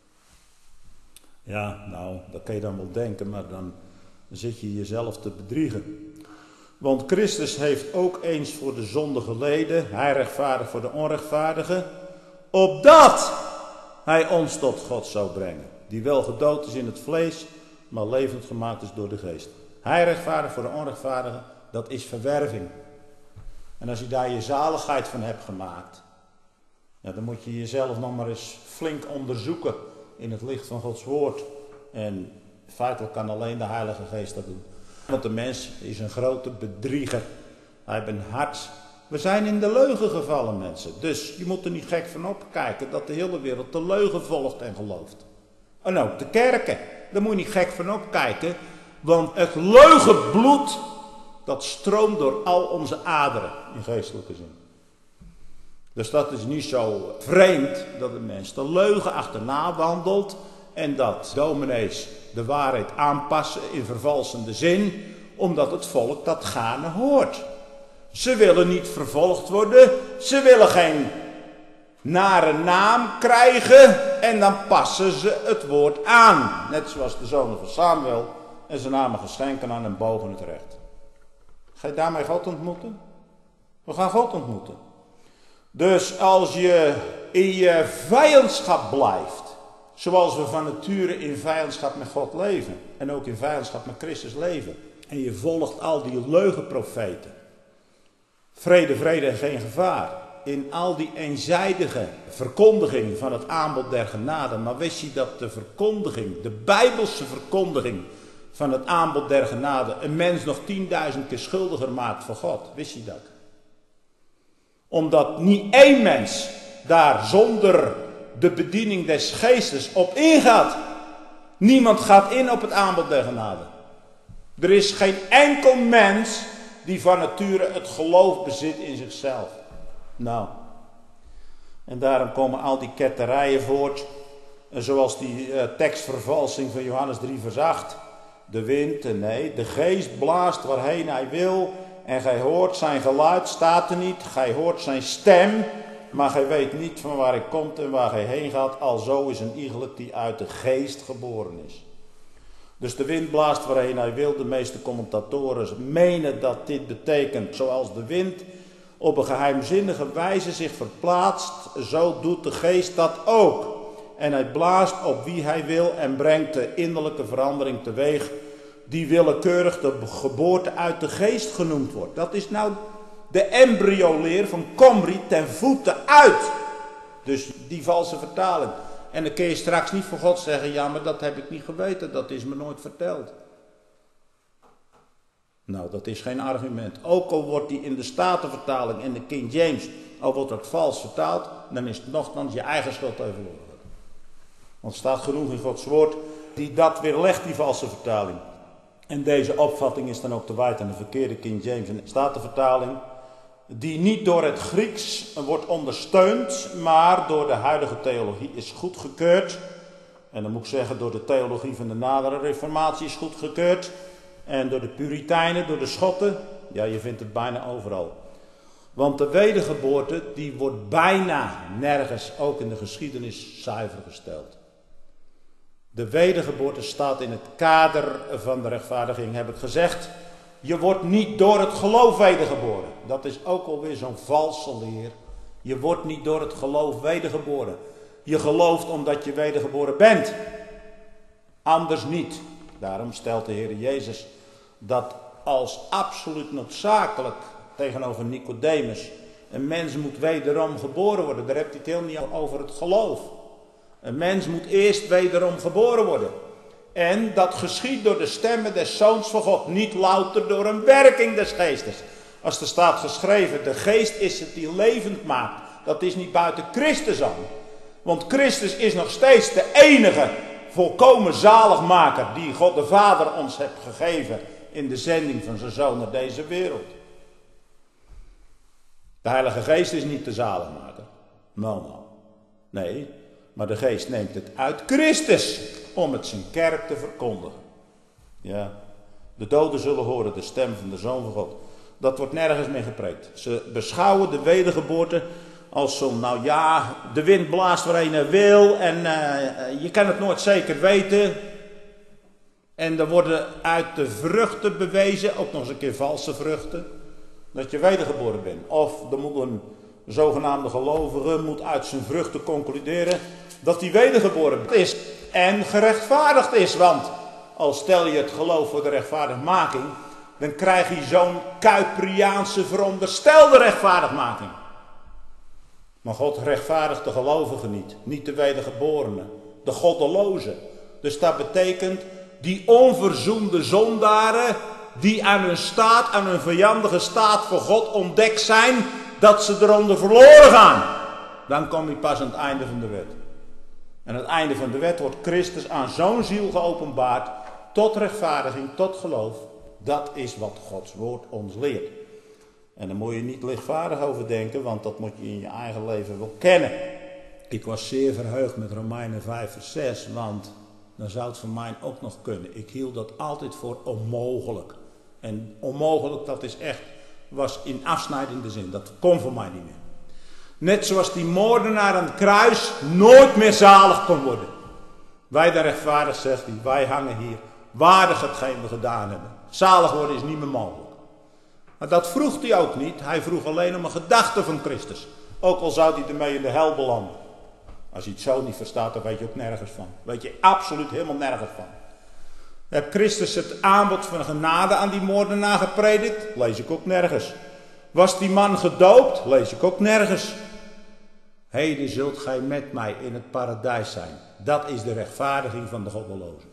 Speaker 1: Ja, nou, dat kan je dan wel denken, maar dan zit je jezelf te bedriegen. Want Christus heeft ook eens voor de zonde geleden, hij rechtvaardig voor de onrechtvaardigen, opdat hij ons tot God zou brengen. Die wel gedood is in het vlees, maar levend gemaakt is door de geest. Hij rechtvaardig voor de onrechtvaardigen, dat is verwerving. En als je daar je zaligheid van hebt gemaakt, ja, dan moet je jezelf nog maar eens flink onderzoeken in het licht van Gods woord. En feitelijk kan alleen de Heilige Geest dat doen. Want de mens is een grote bedrieger. Hij heeft een hart. We zijn in de leugen gevallen, mensen. Dus je moet er niet gek van opkijken dat de hele wereld de leugen volgt en gelooft. En ook de kerken. Daar moet je niet gek van opkijken. Want het leugenbloed, dat stroomt door al onze aderen in geestelijke zin. Dus dat is niet zo vreemd dat de mens de leugen achterna wandelt en dat dominees de waarheid aanpassen in vervalsende zin, omdat het volk dat gaarne hoort. Ze willen niet vervolgd worden, ze willen geen nare naam krijgen en dan passen ze het woord aan. Net zoals de zonen van Samuel en ze namen geschenken aan en bogen het recht. Ga je daarmee God ontmoeten? We gaan God ontmoeten. Dus als je in je vijandschap blijft, zoals we van nature in vijandschap met God leven en ook in vijandschap met Christus leven, en je volgt al die leugenprofeten, vrede, vrede en geen gevaar, in al die eenzijdige verkondiging van het aanbod der genade, maar wist je dat de verkondiging, de bijbelse verkondiging van het aanbod der genade, een mens nog tienduizend keer schuldiger maakt voor God? Wist je dat? Omdat niet één mens daar zonder de bediening des geestes op ingaat. Niemand gaat in op het aanbod der genade. Er is geen enkel mens die van nature het geloof bezit in zichzelf. Nou, en daarom komen al die ketterijen voort. Zoals die uh, tekstvervalsing van Johannes drie vers acht. De wind, nee, de geest blaast waarheen hij wil. En gij hoort zijn geluid, staat er niet. Gij hoort zijn stem, maar gij weet niet van waar hij komt en waar hij heen gaat. Alzo is een iegelijk die uit de geest geboren is. Dus de wind blaast waarheen hij wil. De meeste commentatoren menen dat dit betekent, zoals de wind op een geheimzinnige wijze zich verplaatst, zo doet de geest dat ook. En hij blaast op wie hij wil en brengt de innerlijke verandering teweeg, die willekeurig de geboorte uit de geest genoemd wordt. Dat is nou de embryoleer van Komri ten voeten uit. Dus die valse vertaling. En dan kun je straks niet voor God zeggen, ja, maar dat heb ik niet geweten, dat is me nooit verteld. Nou, dat is geen argument. Ook al wordt die in de Statenvertaling en de King James, al wordt dat vals vertaald, dan is het nogthans je eigen schuld verloren. Want er staat genoeg in Gods woord die dat weerlegt, die valse vertaling. En deze opvatting is dan ook te wijten aan de verkeerde King James en Statenvertaling, die niet door het Grieks wordt ondersteund, maar door de huidige theologie is goedgekeurd. En dan moet ik zeggen, door de theologie van de nadere reformatie is goedgekeurd. En door de Puritijnen, door de Schotten, ja, je vindt het bijna overal. Want de wedergeboorte, die wordt bijna nergens, ook in de geschiedenis, zuiver gesteld. De wedergeboorte staat in het kader van de rechtvaardiging, heb ik gezegd. Je wordt niet door het geloof wedergeboren. Dat is ook alweer zo'n valse leer. Je wordt niet door het geloof wedergeboren. Je gelooft omdat je wedergeboren bent. Anders niet. Daarom stelt de Heer Jezus dat als absoluut noodzakelijk tegenover Nicodemus. Een mens moet wederom geboren worden. Daar hebt hij het heel niet over het geloof. Een mens moet eerst wederom geboren worden. En dat geschiet door de stemmen des Zoons van God. Niet louter door een werking des geestes. Als er staat geschreven, de geest is het die levend maakt. Dat is niet buiten Christus aan. Want Christus is nog steeds de enige volkomen zaligmaker die God de Vader ons heeft gegeven in de zending van zijn Zoon naar deze wereld. De Heilige Geest is niet de zaligmaker. Nou, nou. Nee, maar de Geest neemt het uit Christus om het zijn kerk te verkondigen. Ja, de doden zullen horen de stem van de Zoon van God. Dat wordt nergens meer gepreekt. Ze beschouwen de wedergeboorte als zo'n, nou ja, de wind blaast waarheen hij wil en uh, je kan het nooit zeker weten. En er worden uit de vruchten bewezen, ook nog eens een keer valse vruchten, dat je wedergeboren bent. Of er moet een zogenaamde gelovige moet uit zijn vruchten concluderen dat hij wedergeboren is en gerechtvaardigd is. Want als stel je het geloof voor de rechtvaardigmaking, dan krijg je zo'n Kuiperiaanse veronderstelde rechtvaardigmaking. Maar God rechtvaardigt de gelovigen niet, niet de wedergeborenen, de goddelozen. Dus dat betekent die onverzoende zondaren die aan hun staat, aan hun vijandige staat voor God ontdekt zijn, dat ze eronder verloren gaan. Dan kom je pas aan het einde van de wet. En aan het einde van de wet wordt Christus aan zo'n ziel geopenbaard, tot rechtvaardiging, tot geloof. Dat is wat Gods woord ons leert. En daar moet je niet lichtvaardig over denken, want dat moet je in je eigen leven wel kennen. Ik was zeer verheugd met Romeinen vijf vers zes, want dan zou het voor mij ook nog kunnen. Ik hield dat altijd voor onmogelijk. En onmogelijk, dat is echt, was in afsnijdende zin. Dat kon voor mij niet meer. Net zoals die moordenaar aan het kruis nooit meer zalig kon worden. Wij de rechtvaardig, zegt hij, wij hangen hier waardig hetgeen we gedaan hebben. Zalig worden is niet meer mogelijk. Maar dat vroeg hij ook niet. Hij vroeg alleen om een gedachte van Christus. Ook al zou hij ermee in de hel belanden. Als je het zo niet verstaat, dan weet je ook nergens van. Weet je absoluut helemaal nergens van. Heb Christus het aanbod van genade aan die moordenaar gepredikt? Lees ik ook nergens. Was die man gedoopt? Lees ik ook nergens. Heden zult gij met mij in het paradijs zijn. Dat is de rechtvaardiging van de goddelozen.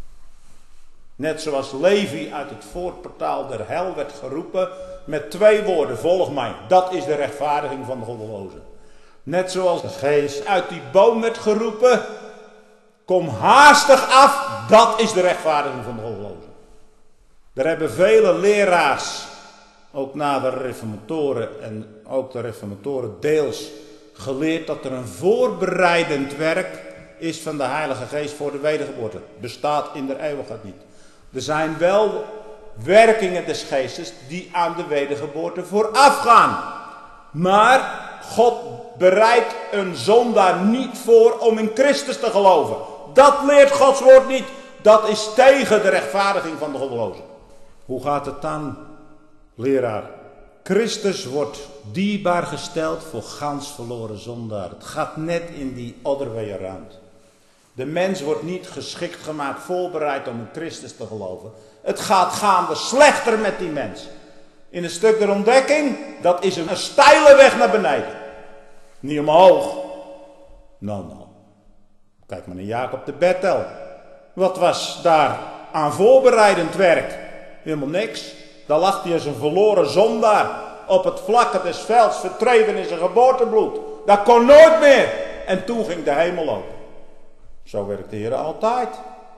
Speaker 1: Net zoals Levi uit het voorportaal der hel werd geroepen met twee woorden, volg mij. Dat is de rechtvaardiging van de goddelozen. Net zoals de geest uit die boom werd geroepen, kom haastig af, dat is de rechtvaardiging van de goddelozen. Er hebben vele leraars, ook na de reformatoren en ook de reformatoren deels, geleerd dat er een voorbereidend werk is van de Heilige Geest voor de wedergeboorte. Bestaat in der eeuwigheid niet. Er zijn wel werkingen des geestes die aan de wedergeboorte voorafgaan. Maar God bereidt een zondaar niet voor om in Christus te geloven. Dat leert Gods woord niet. Dat is tegen de rechtvaardiging van de goddelozen. Hoe gaat het dan, leraar? Christus wordt dierbaar gesteld voor gans verloren zondaar. Het gaat net in die other way around. De mens wordt niet geschikt gemaakt, voorbereid om in Christus te geloven. Het gaat gaande slechter met die mens. In een stuk der ontdekking, dat is een, een steile weg naar beneden. Niet omhoog. Nou, nou. Kijk maar naar Jacob de Bethel. Wat was daar aan voorbereidend werk? Helemaal niks. Daar lag hij als een verloren zondaar op het vlakke des velds, vertreden in zijn geboortebloed. Dat kon nooit meer. En toen ging de hemel open. Zo werkt de Heer altijd.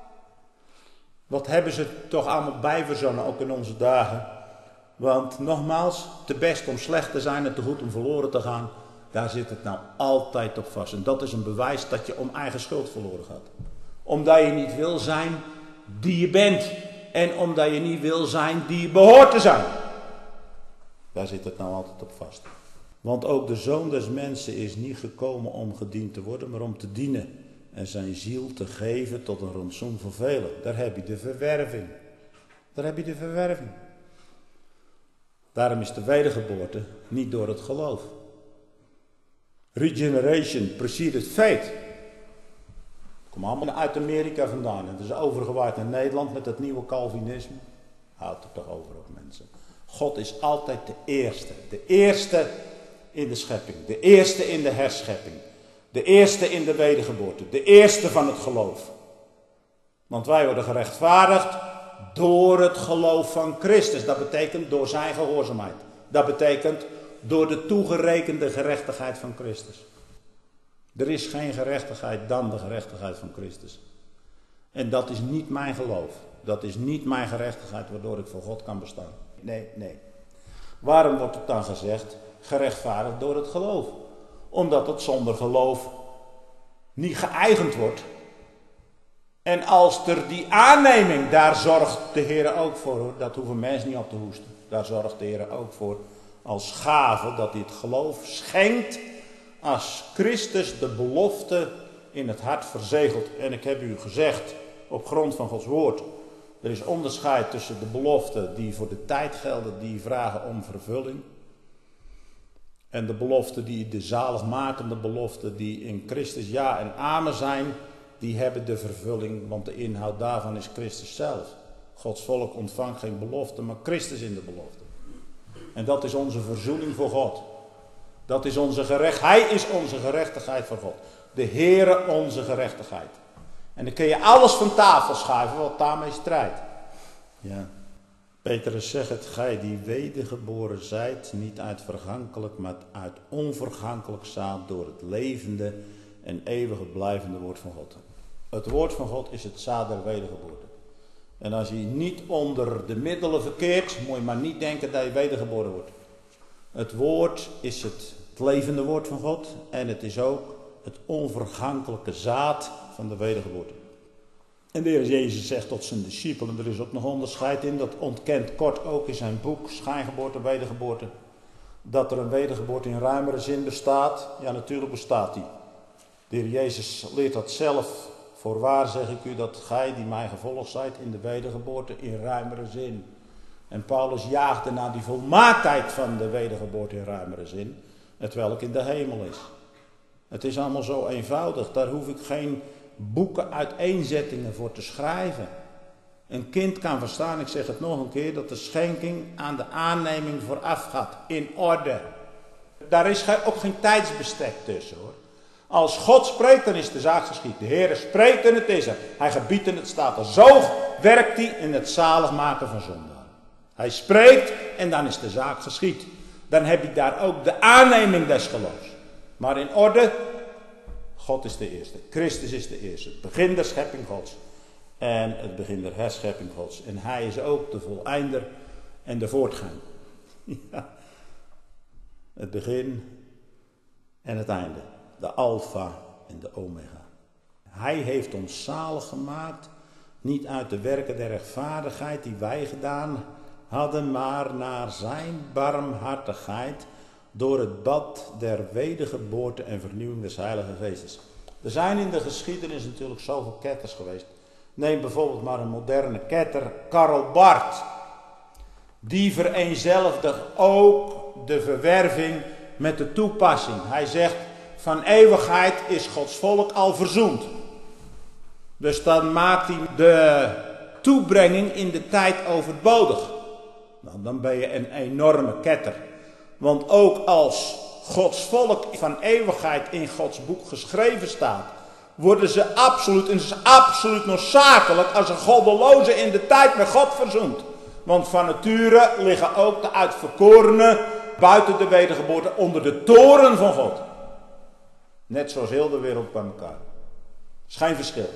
Speaker 1: Wat hebben ze toch allemaal bijverzonnen, ook in onze dagen. Want nogmaals, te best om slecht te zijn en te goed om verloren te gaan. Daar zit het nou altijd op vast. En dat is een bewijs dat je om eigen schuld verloren gaat. Omdat je niet wil zijn die je bent. En omdat je niet wil zijn die je behoort te zijn. Daar zit het nou altijd op vast. Want ook de Zoon des Mensen is niet gekomen om gediend te worden, maar om te dienen. En zijn ziel te geven tot een ransom voor velen. Daar heb je de verwerving. Daar heb je de verwerving. Daarom is de wedergeboorte niet door het geloof. Regeneration precedes faith. Kom allemaal uit Amerika vandaan. En het is overgewaaid naar Nederland met het nieuwe Calvinisme. Houd er toch over op, mensen. God is altijd de eerste. De eerste in de schepping. De eerste in de herschepping. De eerste in de wedergeboorte. De eerste van het geloof. Want wij worden gerechtvaardigd door het geloof van Christus. Dat betekent door zijn gehoorzaamheid. Dat betekent door de toegerekende gerechtigheid van Christus. Er is geen gerechtigheid dan de gerechtigheid van Christus. En dat is niet mijn geloof. Dat is niet mijn gerechtigheid waardoor ik voor God kan bestaan. Nee, nee. Waarom wordt het dan gezegd gerechtvaardigd door het geloof? Omdat het zonder geloof niet geëigend wordt. En als er die aanneming, daar zorgt de Heer ook voor, hoor. Dat hoeven mensen niet op te hoesten. Daar zorgt de Heer ook voor als gave dat hij het geloof schenkt als Christus de belofte in het hart verzegelt. En ik heb u gezegd, op grond van Gods woord, er is onderscheid tussen de beloften die voor de tijd gelden, die vragen om vervulling. En de beloften die de zaligmakende beloften die in Christus ja en amen zijn, die hebben de vervulling, want de inhoud daarvan is Christus zelf. Gods volk ontvangt geen belofte, maar Christus in de belofte. En dat is onze verzoening voor God. Dat is onze gerecht. Hij is onze gerechtigheid voor God. De Heere onze gerechtigheid. En dan kun je alles van tafel schuiven wat daarmee strijdt. Ja. Petrus zegt het, gij die wedergeboren zijt, niet uit vergankelijk, maar uit onvergankelijk zaad door het levende en eeuwige blijvende woord van God. Het woord van God is het zaad der wedergeboorte. En als je niet onder de middelen verkeert, moet je maar niet denken dat je wedergeboren wordt. Het woord is het, het levende woord van God en het is ook het onvergankelijke zaad van de wedergeboorte. En de Heer Jezus zegt tot zijn discipelen, er is ook nog onderscheid in, dat ontkent kort ook in zijn boek, schijngeboorte, wedergeboorte, dat er een wedergeboorte in ruimere zin bestaat. Ja, natuurlijk bestaat die. De Heer Jezus leert dat zelf. Voorwaar zeg ik u dat gij die mij gevolgd zijt in de wedergeboorte in ruimere zin. En Paulus jaagde naar die volmaaktheid van de wedergeboorte in ruimere zin, het welk in de hemel is. Het is allemaal zo eenvoudig, daar hoef ik geen boeken uiteenzettingen voor te schrijven. Een kind kan verstaan, ik zeg het nog een keer, dat de schenking aan de aanneming vooraf gaat, in orde. Daar is ook geen tijdsbestek tussen, hoor. Als God spreekt, dan is de zaak geschied. De Heer spreekt en het is er. Hij gebiedt en het staat er. Zo werkt hij in het zalig maken van zondaar. Hij spreekt en dan is de zaak geschied. Dan heb je daar ook de aanneming des geloofs. Maar in orde, God is de eerste. Christus is de eerste. Het begin der schepping Gods. En het begin der herschepping Gods. En hij is ook de voleinder en de voortgang. Ja. Het begin en het einde. De alfa en de omega. Hij heeft ons zalig gemaakt. Niet uit de werken der rechtvaardigheid die wij gedaan hadden. Maar naar zijn barmhartigheid. Door het bad der wedergeboorte en vernieuwing des Heilige Geestes. Er zijn in de geschiedenis natuurlijk zoveel ketters geweest. Neem bijvoorbeeld maar een moderne ketter, Karl Barth. Die vereenzelvigde ook de verwerving met de toepassing. Hij zegt, van eeuwigheid is Gods volk al verzoend. Dus dan maakt hij de toebrenging in de tijd overbodig. Nou, dan ben je een enorme ketter. Want ook als Gods volk van eeuwigheid in Gods boek geschreven staat, worden ze absoluut, en het is absoluut noodzakelijk als een goddeloze in de tijd met God verzoent. Want van nature liggen ook de uitverkorenen buiten de wedergeboorte onder de toren van God. Net zoals heel de wereld bij elkaar. Er is geen verschil.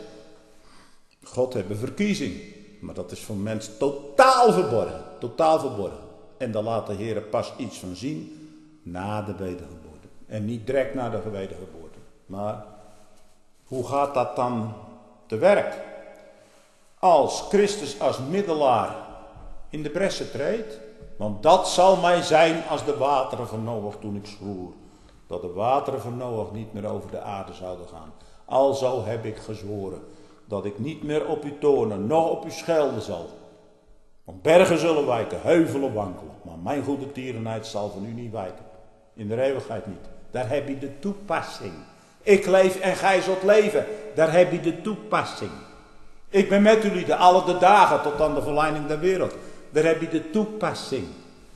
Speaker 1: God heeft een verkiezing. Maar dat is voor mensen totaal verborgen. Totaal verborgen. En daar laat de Heer pas iets van zien na de wedergeboorte. En niet direct na de wedergeboorte. Maar hoe gaat dat dan te werk? Als Christus als middelaar in de bressen treedt. Want dat zal mij zijn als de wateren van Noach toen ik zwoer. Dat de wateren van Noach niet meer over de aarde zouden gaan. Alzo heb ik gezworen. Dat ik niet meer op u toornen, noch op u schelden zal. Want bergen zullen wijken, heuvelen wankelen. Maar mijn goede tierenheid zal van u niet wijken. In de eeuwigheid niet. Daar heb je de toepassing. Ik leef en gij zult leven. Daar heb je de toepassing. Ik ben met jullie de alle de dagen tot aan de verleiding der wereld. Daar heb je de toepassing.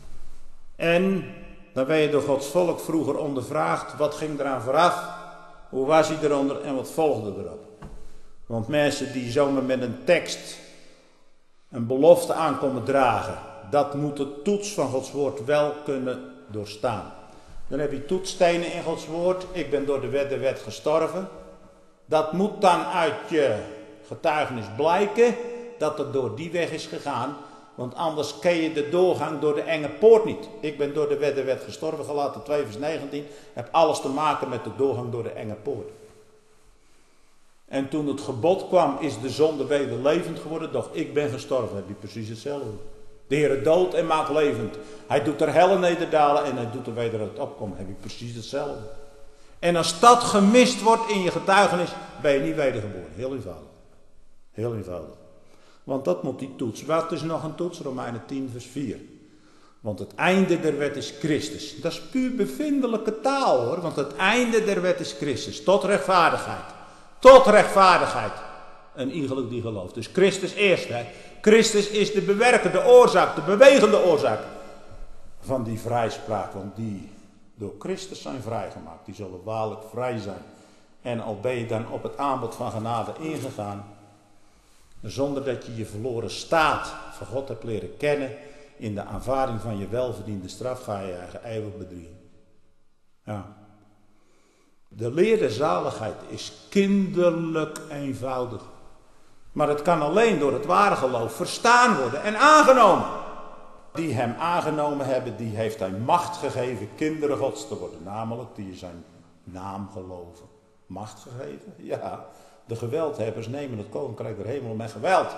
Speaker 1: En dan ben je door Gods volk vroeger ondervraagd. Wat ging eraan vooraf? Hoe was hij eronder en wat volgde erop? Want mensen die zomaar met een tekst een belofte aan komen dragen, dat moet de toets van Gods woord wel kunnen doorstaan. Dan heb je toetsstenen in Gods woord. Ik ben door de wet der wet gestorven. Dat moet dan uit je getuigenis blijken dat het door die weg is gegaan. Want anders ken je de doorgang door de enge poort niet. Ik ben door de wet der wet gestorven, Galaten twee vers negentien. Heb alles te maken met de doorgang door de enge poort. En toen het gebod kwam, is de zonde weder levend geworden. Doch ik ben gestorven, heb je precies hetzelfde. De Heer doodt en maakt levend. Hij doet er helle nederdalen en hij doet er weder het opkomen. Heb je precies hetzelfde. En als dat gemist wordt in je getuigenis, ben je niet wedergeboren. Heel eenvoudig. Heel eenvoudig. Want dat moet die toets. Wat is nog een toets? Romeinen tien vers vier. Want het einde der wet is Christus. Dat is puur bevindelijke taal hoor. Want het einde der wet is Christus. Tot rechtvaardigheid. Tot rechtvaardigheid. Een iegelijk die gelooft. Dus Christus eerst. Hè. Christus is de bewerkende oorzaak. De bewegende oorzaak. Van die vrijspraak. Want die door Christus zijn vrijgemaakt. Die zullen waarlijk vrij zijn. En al ben je dan op het aanbod van genade ingegaan. Zonder dat je je verloren staat van God hebt leren kennen. In de aanvaarding van je welverdiende straf ga je je eigen eeuwig bedriegen. Ja. De leer der zaligheid is kinderlijk eenvoudig. Maar het kan alleen door het ware geloof verstaan worden en aangenomen. Die hem aangenomen hebben, die heeft hij macht gegeven kinderen Gods te worden. Namelijk die zijn naam geloven. Macht gegeven? Ja. De geweldhebbers nemen het koninkrijk der hemel met geweld.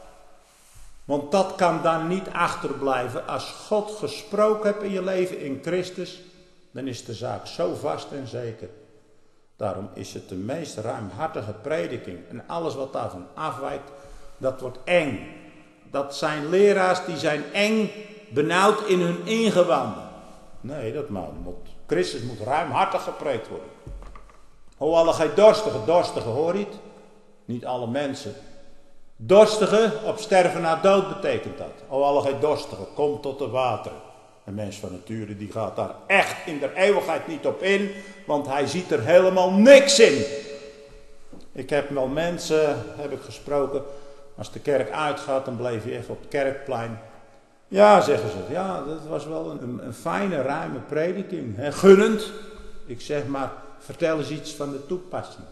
Speaker 1: Want dat kan dan niet achterblijven. Als God gesproken hebt in je leven in Christus, dan is de zaak zo vast en zeker. Daarom is het de meest ruimhartige prediking. En alles wat daarvan afwijkt, dat wordt eng. Dat zijn leraars die zijn eng, benauwd in hun ingewanden. Nee, dat moet. Christus moet ruimhartig gepreekt worden. O alle gij dorstige, dorstige hoor je het? Niet alle mensen. Dorstige, op sterven na dood betekent dat. O alle gij dorstige, kom tot de wateren. Een mens van nature die gaat daar echt in de eeuwigheid niet op in. Want hij ziet er helemaal niks in. Ik heb wel mensen, heb ik gesproken. Als de kerk uitgaat, dan bleef je even op het kerkplein. Ja, zeggen ze. Ja, dat was wel een, een fijne, ruime prediking. Hè, gunnend. Ik zeg maar, vertel eens iets van de toepassing.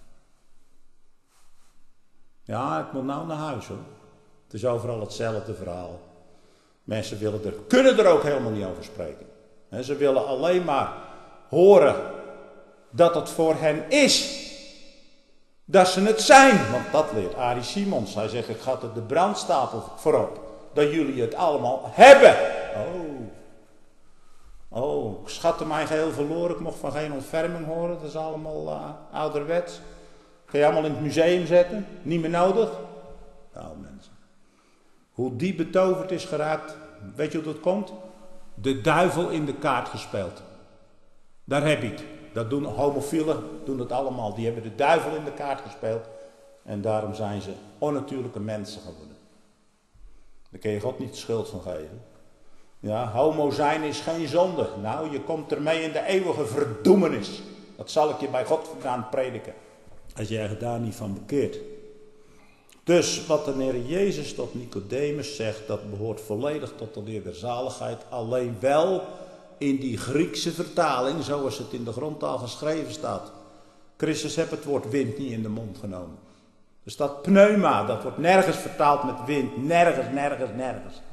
Speaker 1: Ja, ik moet nou naar huis hoor. Het is overal hetzelfde verhaal. Mensen willen er, kunnen er ook helemaal niet over spreken. He, ze willen alleen maar horen dat het voor hen is. Dat ze het zijn. Want dat leert Arie Simons. Hij zegt, ik ga er de brandstapel voorop. Dat jullie het allemaal hebben. Oh. Oh, ik schatte mij geheel verloren. Ik mocht van geen ontferming horen. Dat is allemaal uh, ouderwets. Kun je allemaal in het museum zetten. Niet meer nodig. Nou mensen. Hoe die betoverd is geraakt. Weet je hoe dat komt? De duivel in de kaart gespeeld. Daar heb je het. Dat doen homofielen. Doen het allemaal. Die hebben de duivel in de kaart gespeeld. En daarom zijn ze onnatuurlijke mensen geworden. Daar kun je God niet de schuld van geven. Ja, homo zijn is geen zonde. Nou, je komt ermee in de eeuwige verdoemenis. Dat zal ik je bij God vandaan prediken. Als jij je daar niet van bekeert. Dus wat de Heer Jezus tot Nicodemus zegt, dat behoort volledig tot de leer der zaligheid. Alleen wel in die Griekse vertaling, zoals het in de grondtaal geschreven staat. Christus heeft het woord wind niet in de mond genomen. Dus dat pneuma, dat wordt nergens vertaald met wind. Nergens, nergens, nergens.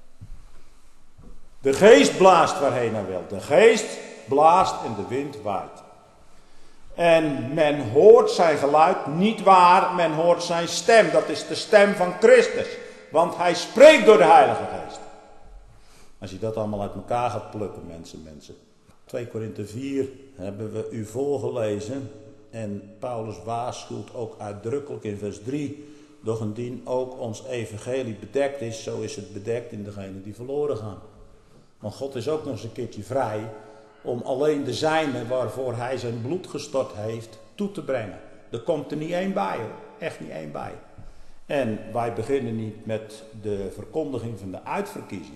Speaker 1: De geest blaast waarheen hij wil. De geest blaast en de wind waait. En men hoort zijn geluid niet waar, men hoort zijn stem. Dat is de stem van Christus. Want hij spreekt door de Heilige Geest. Als je dat allemaal uit elkaar gaat plukken, mensen, mensen. twee Korinthe vier hebben we u voorgelezen. En Paulus waarschuwt ook uitdrukkelijk in vers drie. Doch indien ook ons evangelie bedekt is, zo is het bedekt in degenen die verloren gaan. Want God is ook nog eens een keertje vrij om alleen de zijnen waarvoor hij zijn bloed gestort heeft toe te brengen. Er komt er niet één bij hoor, echt niet één bij. En wij beginnen niet met de verkondiging van de uitverkiezing.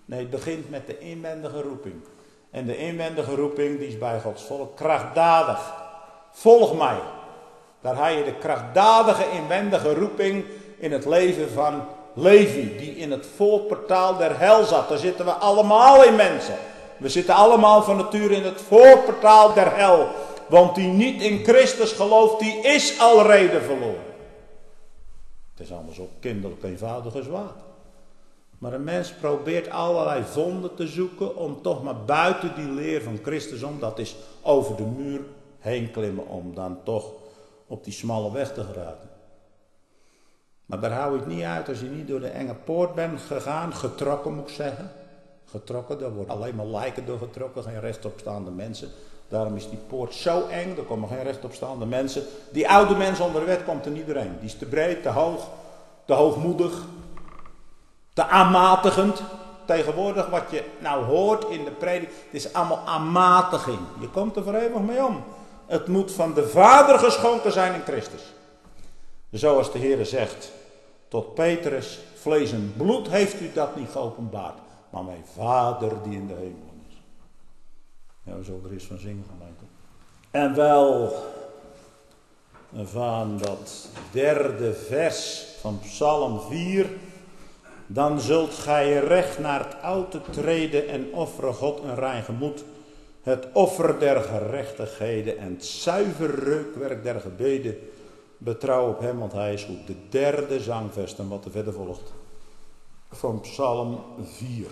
Speaker 1: Nee, het begint met de inwendige roeping. En de inwendige roeping die is bij Gods volk krachtdadig. Volg mij. Daar haal je de krachtdadige inwendige roeping in het leven van Levi, die in het voorportaal der hel zat. Daar zitten we allemaal in, mensen. We zitten allemaal van nature in het voorportaal der hel. Want die niet in Christus gelooft, die is al reden verloren. Het is allemaal zo kinderlijk eenvoudig en zwaar. Maar een mens probeert allerlei vonden te zoeken om toch maar buiten die leer van Christus om. Dat is over de muur heen klimmen om dan toch op die smalle weg te geraken. Maar daar hou ik niet uit als je niet door de enge poort bent gegaan, getrokken moet ik zeggen. Getrokken, daar wordt alleen maar lijken door getrokken, geen rechtopstaande mensen. Daarom is die poort zo eng, er komen geen rechtopstaande mensen. Die oude mens onder de wet komt er niet doorheen. Die is te breed, te hoog, te hoogmoedig, te aanmatigend. Tegenwoordig wat je nou hoort in de predik, het is allemaal aanmatiging. Je komt er voor eeuwig mee om. Het moet van de Vader geschonken zijn in Christus. Zoals de Heer zegt tot Petrus, vlees en bloed heeft u dat niet geopenbaard, maar mijn Vader die in de hemel is. Ja, we zullen er eens van zingen, gemeente. En wel van dat derde vers van Psalm vier. Dan zult gij recht naar het oude treden en offeren God een rein gemoed. Het offer der gerechtigheden en het zuiver reukwerk der gebeden. Betrouw op hem, want hij is goed. De derde zangvers en wat er verder volgt. Van Psalm vier.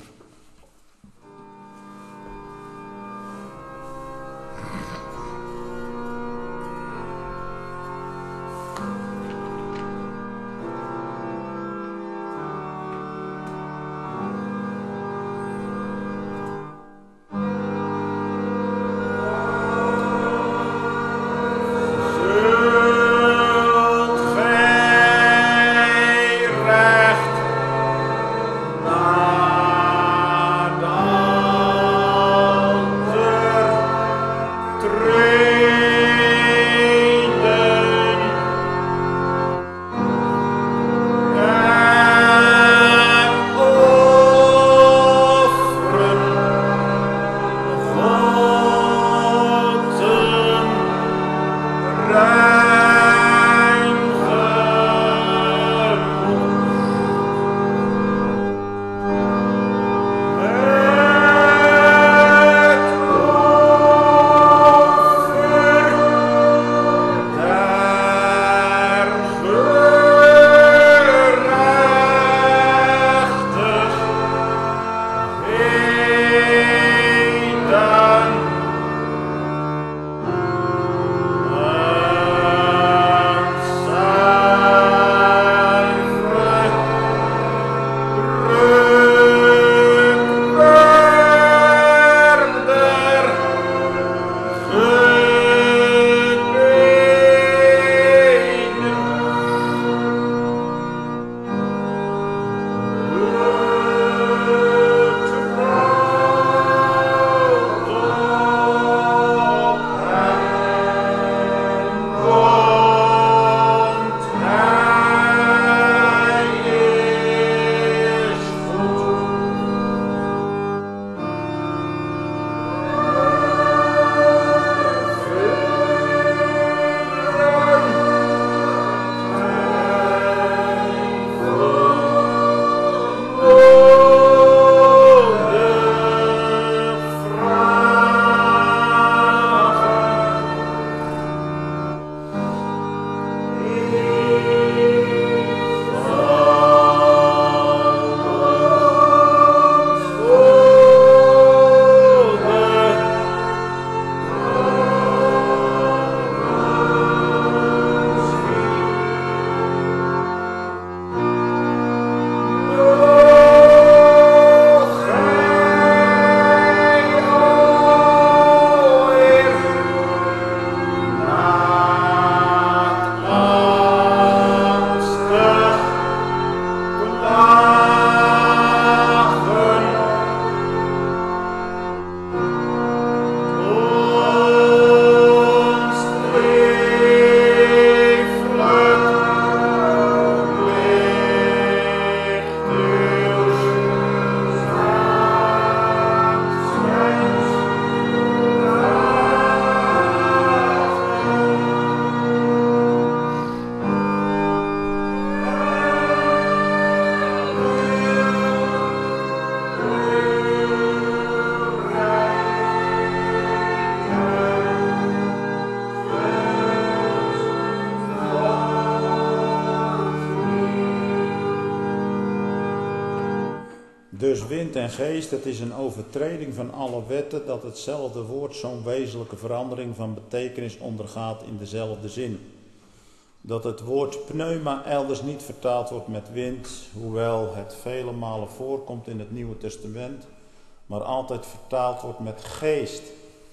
Speaker 1: Dus wind en geest, het is een overtreding van alle wetten dat hetzelfde woord zo'n wezenlijke verandering van betekenis ondergaat in dezelfde zin. Dat het woord pneuma elders niet vertaald wordt met wind, hoewel het vele malen voorkomt in het Nieuwe Testament, maar altijd vertaald wordt met geest.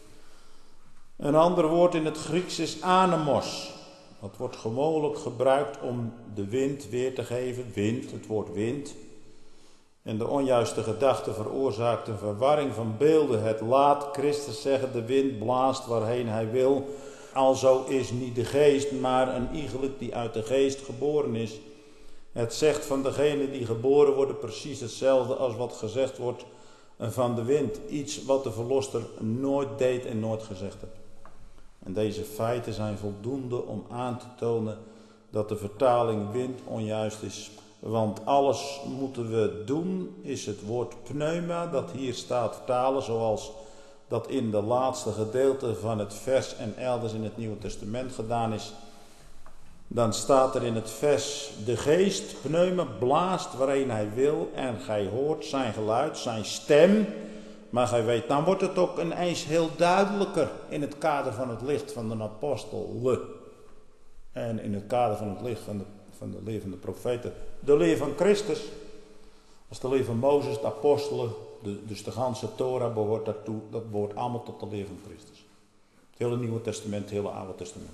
Speaker 1: Een ander woord in het Grieks is anemos. Dat wordt gewoonlijk gebruikt om de wind weer te geven. Wind, het woord wind. En de onjuiste gedachte veroorzaakt een verwarring van beelden. Het laat Christus zeggen, de wind blaast waarheen hij wil. Alzo is niet de geest, maar een iegelijk die uit de geest geboren is. Het zegt van degene die geboren worden precies hetzelfde als wat gezegd wordt van de wind. Iets wat de verlosser nooit deed en nooit gezegd heeft. En deze feiten zijn voldoende om aan te tonen dat de vertaling wind onjuist is. Want alles moeten we doen, is het woord pneuma dat hier staat vertalen, zoals dat in de laatste gedeelte van het vers en elders in het Nieuwe Testament gedaan is. Dan staat er in het vers, de geest, pneuma, blaast waarheen hij wil en gij hoort zijn geluid, zijn stem. Maar gij weet, dan wordt het ook ineens heel duidelijker in het kader van het licht van de apostel. En in het kader van het licht van de, van de leer van de profeten. De leer van Christus. Als de leer van Mozes, de apostelen, de, dus de ganse Torah behoort daartoe. Dat behoort allemaal tot de leer van Christus. Het hele Nieuwe Testament, het hele Oude Testament.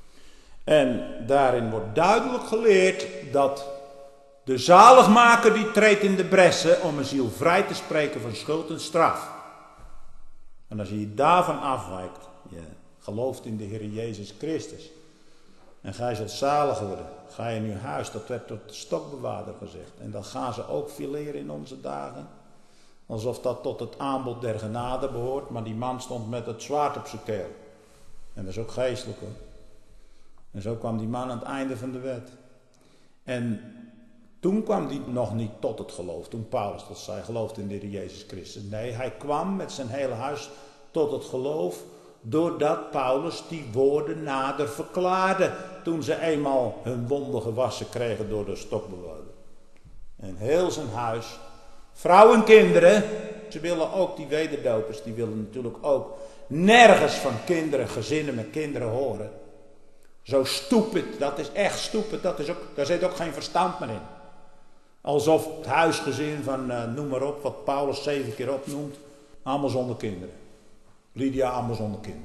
Speaker 1: En daarin wordt duidelijk geleerd dat de zaligmaker die treedt in de bressen om een ziel vrij te spreken van schuld en straf. En als je je daarvan afwijkt, je gelooft in de Heer Jezus Christus. En gij zult zalig worden. Ga je in uw huis, dat werd tot de stokbewaarder gezegd. En dan gaan ze ook fileren in onze dagen. Alsof dat tot het aanbod der genade behoort. Maar die man stond met het zwaard op zijn keel. En dat is ook geestelijk hoor. En zo kwam die man aan het einde van de wet. En toen kwam hij nog niet tot het geloof. Toen Paulus dat zei, geloofde in de Heer Jezus Christus. Nee, hij kwam met zijn hele huis tot het geloof. Doordat Paulus die woorden nader verklaarde. Toen ze eenmaal hun wonden gewassen kregen door de stokbewaarder. En heel zijn huis. Vrouwen en kinderen. Ze willen ook, die wederdopers, die willen natuurlijk ook nergens van kinderen, gezinnen met kinderen horen. Zo stupid, dat is echt stupid. Dat is ook, daar zit ook geen verstand meer in. Alsof het huisgezin van, uh, noem maar op, wat Paulus zeven keer opnoemt. Allemaal zonder kinderen. Lydia allemaal zonder kinderen.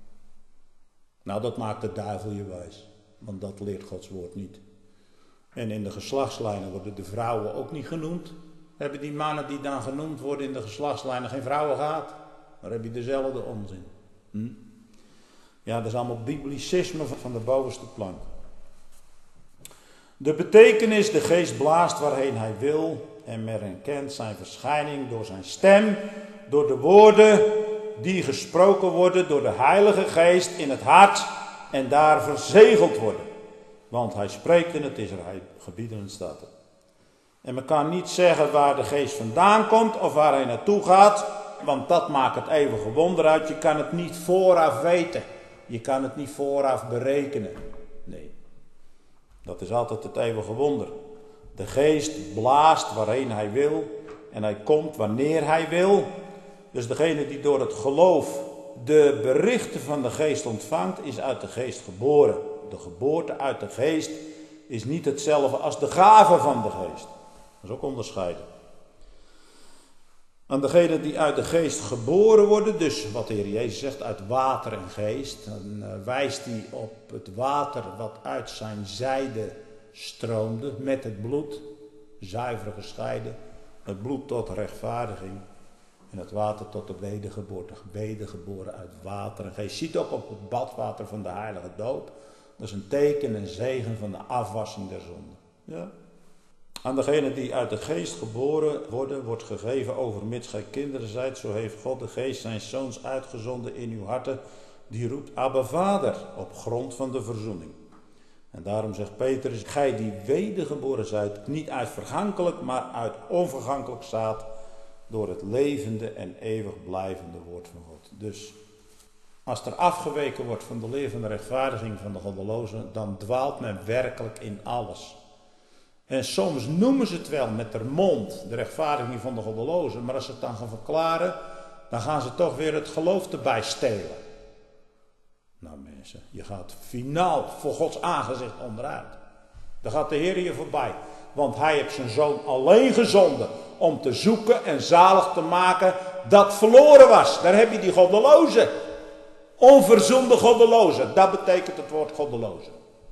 Speaker 1: Nou, dat maakt de duivel je wijs. Want dat leert Gods woord niet. En in de geslachtslijnen worden de vrouwen ook niet genoemd. Hebben die mannen die dan genoemd worden in de geslachtslijnen geen vrouwen gehad? Dan heb je dezelfde onzin. Hm? Ja, dat is allemaal biblicisme van de bovenste plank. De betekenis, de geest blaast waarheen hij wil en men herkent zijn verschijning door zijn stem, door de woorden die gesproken worden door de Heilige Geest in het hart en daar verzegeld worden. Want hij spreekt en het is er, hij gebiedt en het staat er. En men kan niet zeggen waar de geest vandaan komt of waar hij naartoe gaat, want dat maakt het eeuwige wonder uit. Je kan het niet vooraf weten. Je kan het niet vooraf berekenen. Nee. Dat is altijd het eeuwige wonder. De geest blaast waarheen hij wil en hij komt wanneer hij wil. Dus degene die door het geloof de berichten van de geest ontvangt, is uit de geest geboren. De geboorte uit de geest is niet hetzelfde als de gave van de geest. Dat is ook onderscheiden. Aan degenen die uit de geest geboren worden, dus wat de Heer Jezus zegt, uit water en geest, dan wijst hij op het water wat uit zijn zijde stroomde met het bloed, zuiver gescheiden, het bloed tot rechtvaardiging en het water tot de wedergeboorte, wedergeboren uit water en geest. Ziet ook op het badwater van de heilige doop, dat is een teken en zegen van de afwassing der zonde. Ja. Aan degenen die uit de geest geboren worden, wordt gegeven overmits gij kinderen zijt, zo heeft God de geest zijn zoons uitgezonden in uw harten, die roept Abba Vader, op grond van de verzoening. En daarom zegt Petrus, gij die wedergeboren zijt, niet uit vergankelijk, maar uit onvergankelijk zaad, door het levende en eeuwig blijvende woord van God. Dus als er afgeweken wordt van de leer van de rechtvaardiging van de goddelozen, dan dwaalt men werkelijk in alles.
Speaker 2: En soms noemen ze het wel met de mond, de rechtvaardiging van de goddelozen. Maar als ze het dan gaan verklaren, dan gaan ze toch weer het geloof erbij stelen. Nou mensen, je gaat finaal voor Gods aangezicht onderuit. Dan gaat de Heer je voorbij. Want hij heeft zijn zoon alleen gezonden om te zoeken en zalig te maken dat verloren was. Daar heb je die goddeloze. Onverzoende goddeloze. Dat betekent het woord goddeloze.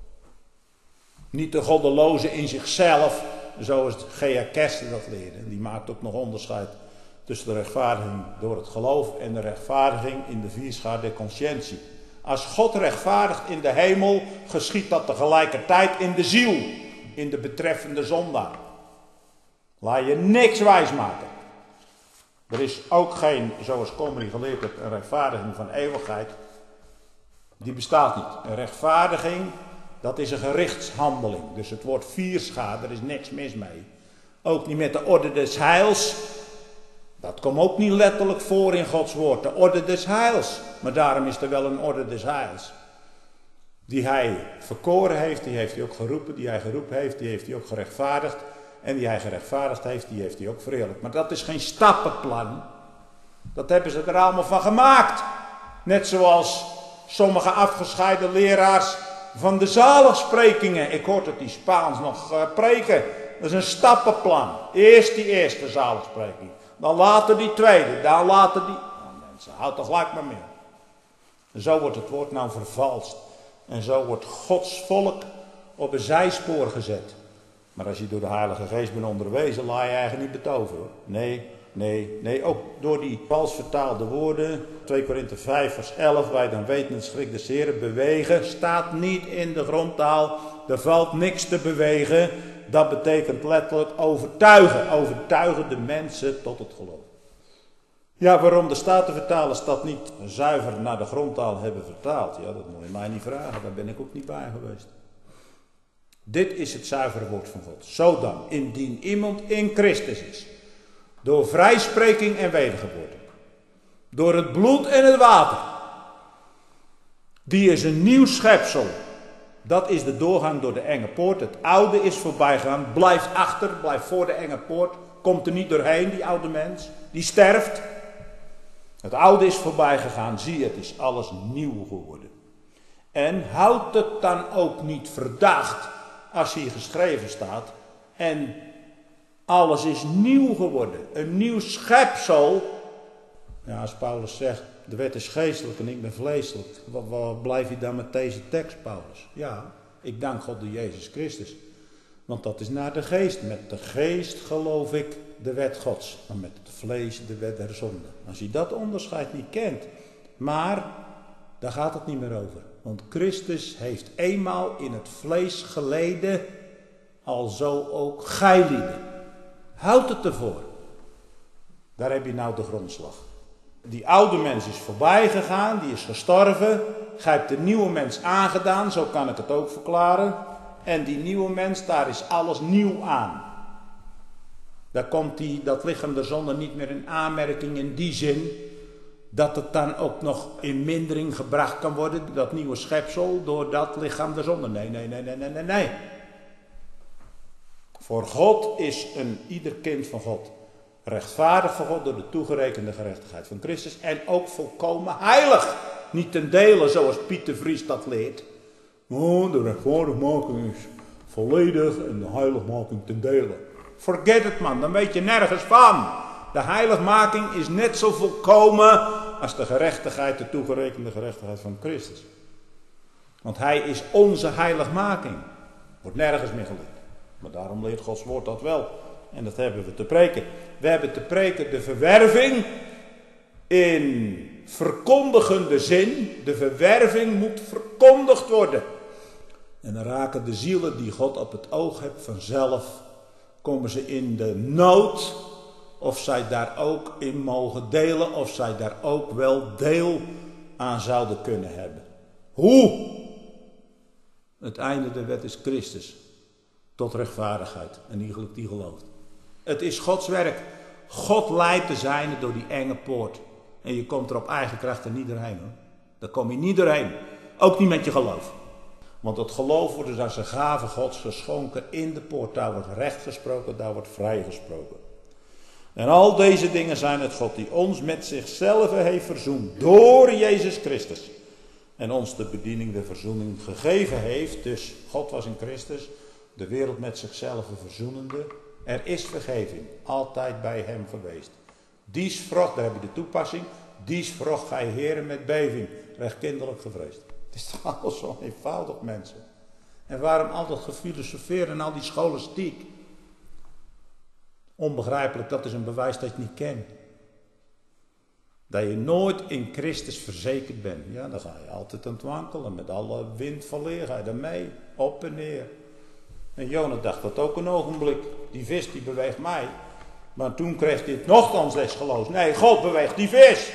Speaker 2: Niet de goddeloze in zichzelf, zoals G H Kersten dat leerde. Die maakt ook nog onderscheid tussen de rechtvaardiging door het geloof en de rechtvaardiging in de vierschaar der conscientie. Als God rechtvaardigt in de hemel, geschiet dat tegelijkertijd in de ziel, in de betreffende zondaar. Laat je niks wijsmaken. Er is ook geen, zoals Comrie geleerd heeft, een rechtvaardiging van eeuwigheid. Die bestaat niet. Een rechtvaardiging, dat is een gerichtshandeling. Dus het woord vierschaar, daar is niks mis mee. Ook niet met de orde des heils. Dat komt ook niet letterlijk voor in Gods woord. De orde des heils. Maar daarom is er wel een orde des heils. Die hij verkoren heeft, die heeft hij ook geroepen. Die hij geroepen heeft, die heeft hij ook gerechtvaardigd. En die hij gerechtvaardigd heeft, die heeft hij ook verheerlijkt. Maar dat is geen stappenplan. Dat hebben ze er allemaal van gemaakt. Net zoals sommige afgescheiden leraars van de zaligsprekingen. Ik hoor dat die Spaans nog uh, preken. Dat is een stappenplan. Eerst die eerste zaligspreking. Dan later die tweede. Dan later die... Nou mensen, houd toch gelijk maar mee. En zo wordt het woord nou vervalst. En zo wordt Gods volk op een zijspoor gezet. Maar als je door de Heilige Geest bent onderwezen, laat je eigenlijk niet betoveren hoor. Nee, nee, nee. Ook door die vals vertaalde woorden. twee Korinthe vijf vers elf. Wij dan weten het schrik des Heren. Bewegen staat niet in de grondtaal. Er valt niks te bewegen. Dat betekent letterlijk overtuigen. Overtuigen de mensen tot het geloof. Ja, waarom de Statenvertalers dat niet zuiver naar de grondtaal hebben vertaald? Ja, dat moet je mij niet vragen. Daar ben ik ook niet bij geweest. Dit is het zuivere woord van God. Zo dan, indien iemand in Christus is, door vrijspreking en wedergeboorte, door het bloed en het water, die is een nieuw schepsel. Dat is de doorgang door de enge poort. Het oude is voorbijgegaan, blijft achter, blijft voor de enge poort, komt er niet doorheen, die oude mens, die sterft. Het oude is voorbij gegaan, zie het is alles nieuw geworden. En houdt het dan ook niet verdacht als hier geschreven staat en alles is nieuw geworden, een nieuw schepsel. Ja, als Paulus zegt, de wet is geestelijk en ik ben vleeselijk. Wat, wat blijf je dan met deze tekst, Paulus? Ja, ik dank God door Jezus Christus. Want dat is naar de geest. Met de geest geloof ik de wet Gods. Maar met het vlees de wet der zonde. Als je dat onderscheid niet kent. Maar daar gaat het niet meer over. Want Christus heeft eenmaal in het vlees geleden. Alzo ook gijlieden. Houd het ervoor. Daar heb je nou de grondslag. Die oude mens is voorbij gegaan. Die is gestorven. Gij hebt de nieuwe mens aangedaan. Zo kan ik het ook verklaren. En die nieuwe mens, daar is alles nieuw aan. Daar komt die, dat lichaam der zonde niet meer in aanmerking in die zin. Dat het dan ook nog in mindering gebracht kan worden. Dat nieuwe schepsel door dat lichaam der zonde. Nee, nee, nee, nee, nee, nee, nee. Voor God is een ieder kind van God rechtvaardig voor God door de toegerekende gerechtigheid van Christus. En ook volkomen heilig. Niet ten dele zoals Pieter Vries dat leert. Oh, de rechtvaardigmaking is volledig en de heiligmaking ten dele. Forget it man, dan weet je nergens van. De heiligmaking is net zo volkomen als de gerechtigheid, de toegerekende gerechtigheid van Christus. Want hij is onze heiligmaking. Wordt nergens meer geleerd. Maar daarom leert Gods woord dat wel. En dat hebben we te preken. We hebben te preken de verwerving in verkondigende zin. De verwerving moet verkondigd worden. En dan raken de zielen die God op het oog heeft vanzelf, komen ze in de nood, of zij daar ook in mogen delen, of zij daar ook wel deel aan zouden kunnen hebben. Hoe? Het einde der wet is Christus, tot rechtvaardigheid, en die, die gelooft. Het is Gods werk. God leidt de zijnen door die enge poort. En je komt er op eigen kracht er niet doorheen hoor. Daar kom je niet doorheen. Ook niet met je geloof. Want het geloof wordt dus als een gave Gods geschonken in de poort. Daar wordt recht gesproken, daar wordt vrij gesproken. En al deze dingen zijn het God die ons met zichzelf heeft verzoend door Jezus Christus. En ons de bediening, de verzoening gegeven heeft. Dus God was in Christus, de wereld met zichzelf verzoenende. Er is vergeving, altijd bij hem geweest. Dies vroeg, daar heb je de toepassing. Dies vroeg gij heren met beving, recht kinderlijk gevreesd. Het is toch alles zo eenvoudig, mensen. En waarom altijd gefilosofeerd en al die scholastiek? Onbegrijpelijk, dat is een bewijs dat je het niet kent. Dat je nooit in Christus verzekerd bent. Ja, dan ga je altijd aan het wankelen. Met alle wind van leer ga je er mee. Op en neer. En Jona dacht dat ook een ogenblik. Die vis die beweegt mij. Maar toen kreeg hij het nogthans des geloofs. Nee, God beweegt die vis.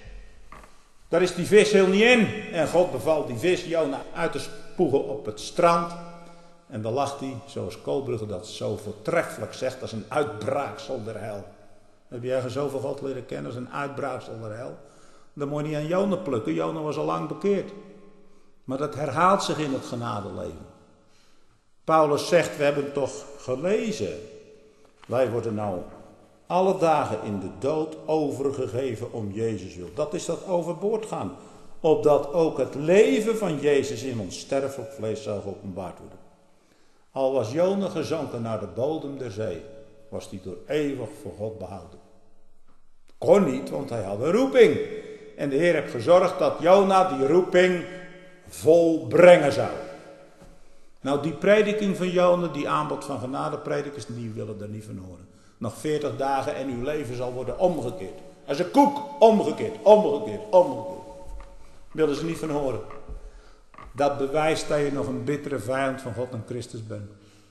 Speaker 2: Daar is die vis heel niet in. En God beval die vis Jona uit te spoegen op het strand. En dan lag hij, zoals Koolbrugge dat zo voortreffelijk zegt, als een uitbraaksel der hel. Heb je ergens zoveel God leren kennen als een uitbraaksel der hel? Dan moet je niet aan Jona plukken. Jona was al lang bekeerd. Maar dat herhaalt zich in het genadeleven. Paulus zegt, we hebben toch gelezen. Wij worden nou alle dagen in de dood overgegeven om Jezus wil. Dat is dat overboord gaan. Opdat ook het leven van Jezus in ons sterfelijk vlees zou geopenbaard worden. Al was Jona gezonken naar de bodem der zee, was hij door eeuwig voor God behouden. Kon niet, want hij had een roeping. En de Heer heeft gezorgd dat Jona die roeping volbrengen zou. Nou, die prediking van Jona, die aanbod van genadepredikers, die willen er niet van horen. Nog veertig dagen en uw leven zal worden omgekeerd. Als een koek, omgekeerd, omgekeerd, omgekeerd. Willen ze niet van horen. Dat bewijst dat je nog een bittere vijand van God en Christus bent.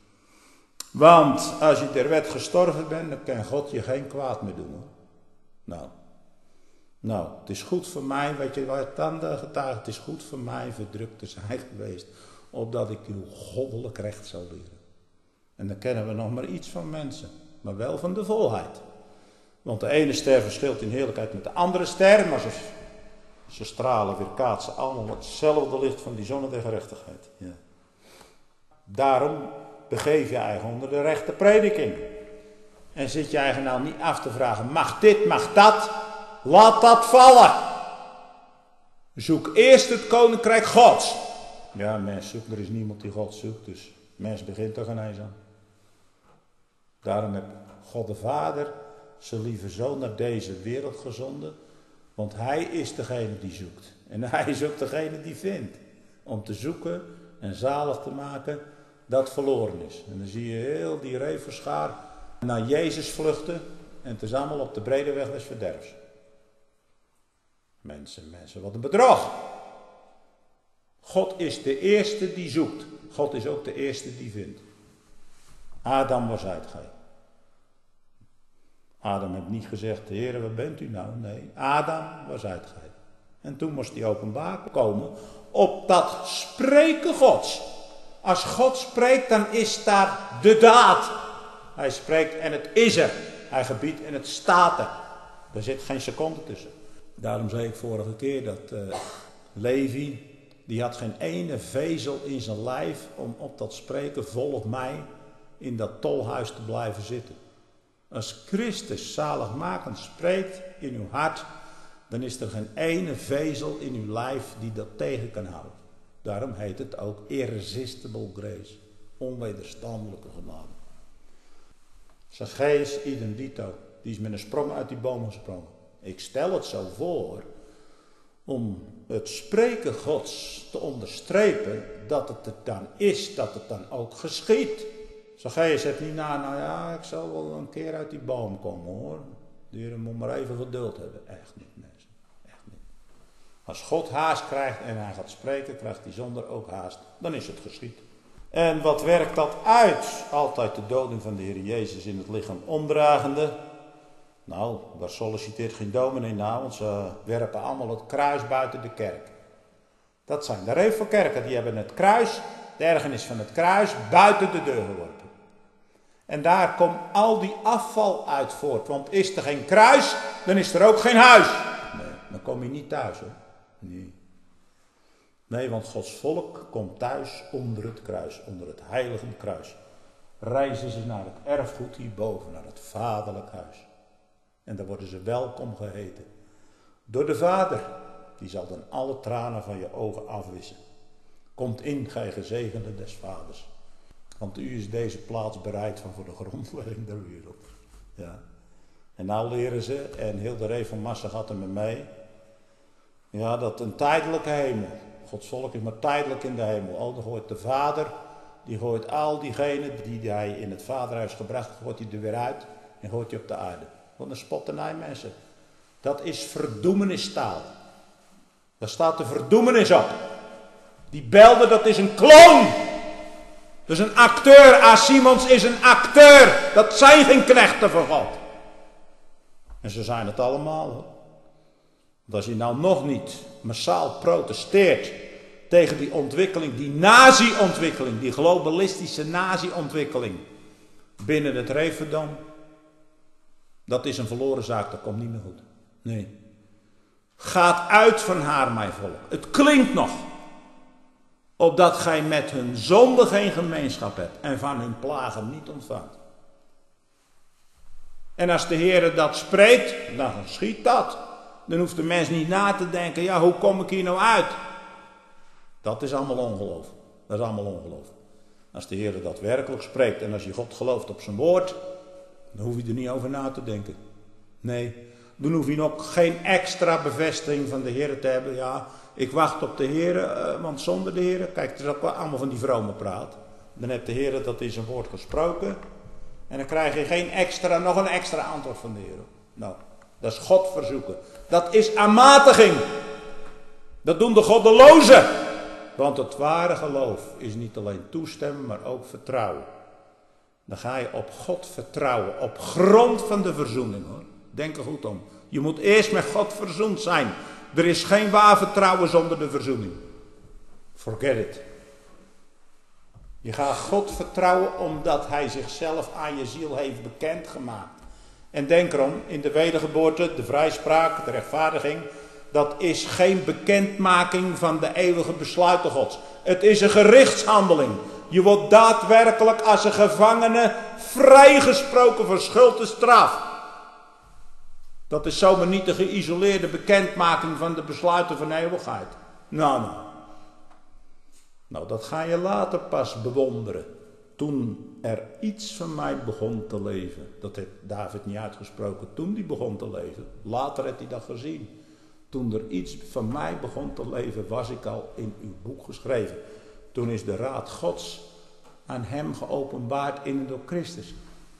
Speaker 2: Want als je ter wet gestorven bent, dan kan God je geen kwaad meer doen. Hoor. Nou, nou, het is goed voor mij, weet je wat dan de getuige, het is goed voor mij verdrukt te zijn geweest, opdat ik uw goddelijk recht zou leren. En dan kennen we nog maar iets van mensen, maar wel van de volheid. Want de ene ster verschilt in heerlijkheid met de andere ster, maar ze, ze stralen weer kaatsen allemaal hetzelfde licht van die zon der gerechtigheid. Ja. Daarom begeef je eigen onder de rechte prediking. En zit je eigen nou niet af te vragen, mag dit, mag dat? Laat dat vallen. Zoek eerst het koninkrijk Gods. Ja, mens zoekt, er is niemand die God zoekt, dus mens begint er geen eens aan. Daarom heeft God de Vader zijn lieve Zoon naar deze wereld gezonden, want hij is degene die zoekt. En hij is ook degene die vindt. Om te zoeken en zalig te maken dat verloren is. En dan zie je heel die reverschaar naar Jezus vluchten. En het is allemaal op de brede weg des verderfs. Mensen, mensen, wat een bedrog. God is de eerste die zoekt. God is ook de eerste die vindt. Adam, waar zijt gij? Adam heeft niet gezegd, Heere, waar bent u nou? Nee, Adam, waar zijt gij? En toen moest hij openbaar komen op dat spreken Gods. Als God spreekt, dan is daar de daad. Hij spreekt en het is er. Hij gebiedt en het staat er. Er zit geen seconde tussen. Daarom zei ik vorige keer dat uh, Levi, die had geen ene vezel in zijn lijf om op dat spreken, volg mij, in dat tolhuis te blijven zitten. Als Christus zaligmakend spreekt in uw hart, dan is er geen ene vezel in uw lijf die dat tegen kan houden. Daarom heet het ook irresistible grace. Onwederstandelijke genade. Zacchaeus idem dito. Die is met een sprong uit die boom gesprongen. Ik stel het zo voor om het spreken Gods te onderstrepen dat het er dan is, dat het dan ook geschiet. Zacchaeus zegt niet na, nou ja, ik zal wel een keer uit die boom komen hoor. De Heer moet maar even geduld hebben. Echt niet, mensen. Echt niet. Als God haast krijgt en hij gaat spreken, krijgt hij zonder ook haast. Dan is het geschied. En wat werkt dat uit? Altijd de doding van de Heer Jezus in het lichaam omdragende. Nou, daar solliciteert geen dominee naar, want ze werpen allemaal het kruis buiten de kerk. Dat zijn de Revelkerken, die hebben het kruis, de ergernis van het kruis, buiten de deur geworpen. En daar komt al die afval uit voort, want is er geen kruis, dan is er ook geen huis. Nee, dan kom je niet thuis hoor. Nee. Nee, want Gods volk komt thuis onder het kruis, onder het heilige kruis. Reizen ze naar het erfgoed hierboven, naar het vaderlijk huis. En daar worden ze welkom geheten. Door de Vader, die zal dan alle tranen van je ogen afwissen. Komt in, gij gezegende des Vaders. Want u is deze plaats bereid van voor de grondlegging der wereld. Ja. En nou leren ze, en heel de reformatie gaat er met mee. Ja, dat een tijdelijke hemel. Gods volk is maar tijdelijk in de hemel. Oh, dan gooit de Vader, die gooit al diegenen die hij in het vaderhuis gebracht, gooit hij er weer uit en gooit hij op de aarde. Wat een spotternij, mensen. Dat is verdoemenistaal. Daar staat de verdoemenis op. Die belde, dat is een kloon. Dat is een acteur. A. Simons is een acteur. Dat zijn geen knechten van God. En ze zijn het allemaal, hoor. Want als je nou nog niet massaal protesteert tegen die ontwikkeling, die nazi-ontwikkeling, die globalistische nazi-ontwikkeling binnen het Referdom, dat is een verloren zaak, dat komt niet meer goed. Nee. Gaat uit van haar, mijn volk. Het klinkt nog. Opdat gij met hun zonde geen gemeenschap hebt en van hun plagen niet ontvangt. En als de Heer dat spreekt, dan geschiet dat. Dan hoeft de mens niet na te denken, ja, hoe kom ik hier nou uit? Dat is allemaal ongeloof. Dat is allemaal ongeloof. Als de Heer dat werkelijk spreekt en als je God gelooft op zijn woord, dan hoef je er niet over na te denken. Nee, dan hoef je nog geen extra bevestiging van de Heer te hebben. Ja, ik wacht op de Heer, uh, want zonder de Heer, kijk, het is ook wel allemaal van die vrome praat. Dan heeft de Heer dat in zijn woord gesproken en dan krijg je geen extra, nog een extra antwoord van de Heer. Nou, dat is God verzoeken. Dat is aanmatiging. Dat doen de goddelozen. Want het ware geloof is niet alleen toestemmen, maar ook vertrouwen. Dan ga je op God vertrouwen, op grond van de verzoening, hoor. Denk er goed om. Je moet eerst met God verzoend zijn. Er is geen waar vertrouwen zonder de verzoening. Forget it. Je gaat God vertrouwen omdat hij zichzelf aan je ziel heeft bekendgemaakt. En denk erom, in de wedergeboorte, de vrijspraak, de rechtvaardiging, dat is geen bekendmaking van de eeuwige besluiten Gods. Het is een gerichtshandeling. Je wordt daadwerkelijk als een gevangene vrijgesproken van schuld en straf. Dat is zomaar niet de geïsoleerde bekendmaking van de besluiten van de eeuwigheid. Nou, nou. Nou, dat ga je later pas bewonderen. Toen er iets van mij begon te leven. Dat heeft David niet uitgesproken. Toen hij begon te leven. Later heeft hij dat gezien. Toen er iets van mij begon te leven, was ik al in uw boek geschreven. Toen is de raad Gods aan hem geopenbaard in en door Christus.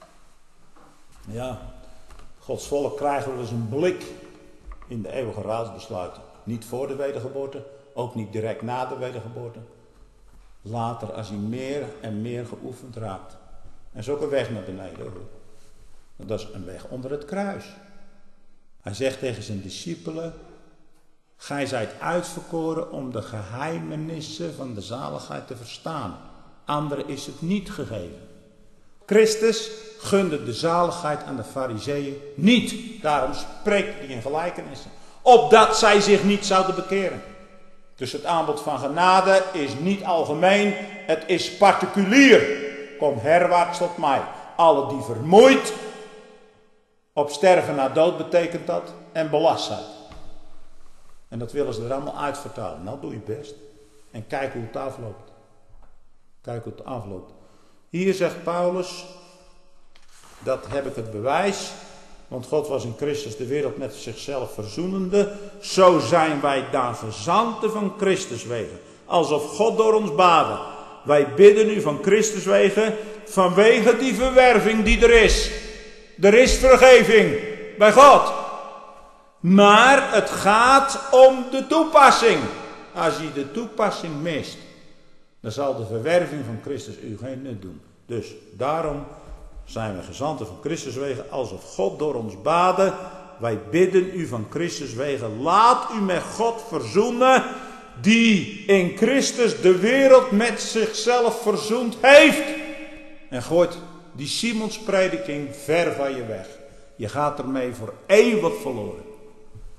Speaker 2: Ja, Gods volk krijgen we dus een blik in de eeuwige raadsbesluiten. Niet voor de wedergeboorte, ook niet direct na de wedergeboorte. Later, als hij meer en meer geoefend raakt. En zo ook een weg naar beneden. Dat is een weg onder het kruis. Hij zegt tegen zijn discipelen: gij zijt uitverkoren om de geheimenissen van de zaligheid te verstaan. Anderen is het niet gegeven. Christus gunde de zaligheid aan de Farizeeën niet. Daarom spreekt hij in gelijkenissen. Opdat zij zich niet zouden bekeren. Dus het aanbod van genade is niet algemeen. Het is particulier. Kom herwaarts tot mij. Alle die vermoeid op sterven na dood betekent dat. En belast zijn. En dat willen ze er allemaal uitvertalen. Nou, doe je best. En kijk hoe het afloopt. Kijk hoe het afloopt. Hier zegt Paulus, dat heb ik het bewijs. Want God was in Christus de wereld met zichzelf verzoenende. Zo zijn wij dan gezanten van Christus wegen. Alsof God door ons baden. Wij bidden u van Christus wegen. Vanwege die verwerving die er is. Er is vergeving bij God. Maar het gaat om de toepassing. Als je de toepassing mist, dan zal de verwerving van Christus u geen nut doen. Dus daarom zijn we gezanten van Christus wegen, alsof God door ons baden. Wij bidden u van Christus wegen, laat u met God verzoenen, die in Christus de wereld met zichzelf verzoend heeft. En gooit die Simons prediking ver van je weg. Je gaat ermee voor eeuwig verloren.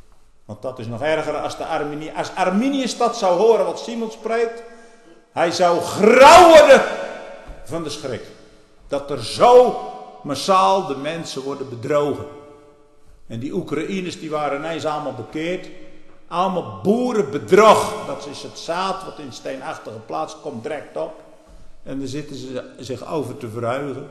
Speaker 2: Want dat is nog erger als de Arminiërs. Als Arminiërs dat zou horen wat Simon spreekt, hij zou grauw worden van de schrik. Dat er zo massaal de mensen worden bedrogen. En die Oekraïners die waren ineens allemaal bekeerd. Allemaal boerenbedrog. Dat is het zaad wat in een steenachtige plaats komt direct op. En daar zitten ze zich over te verheugen.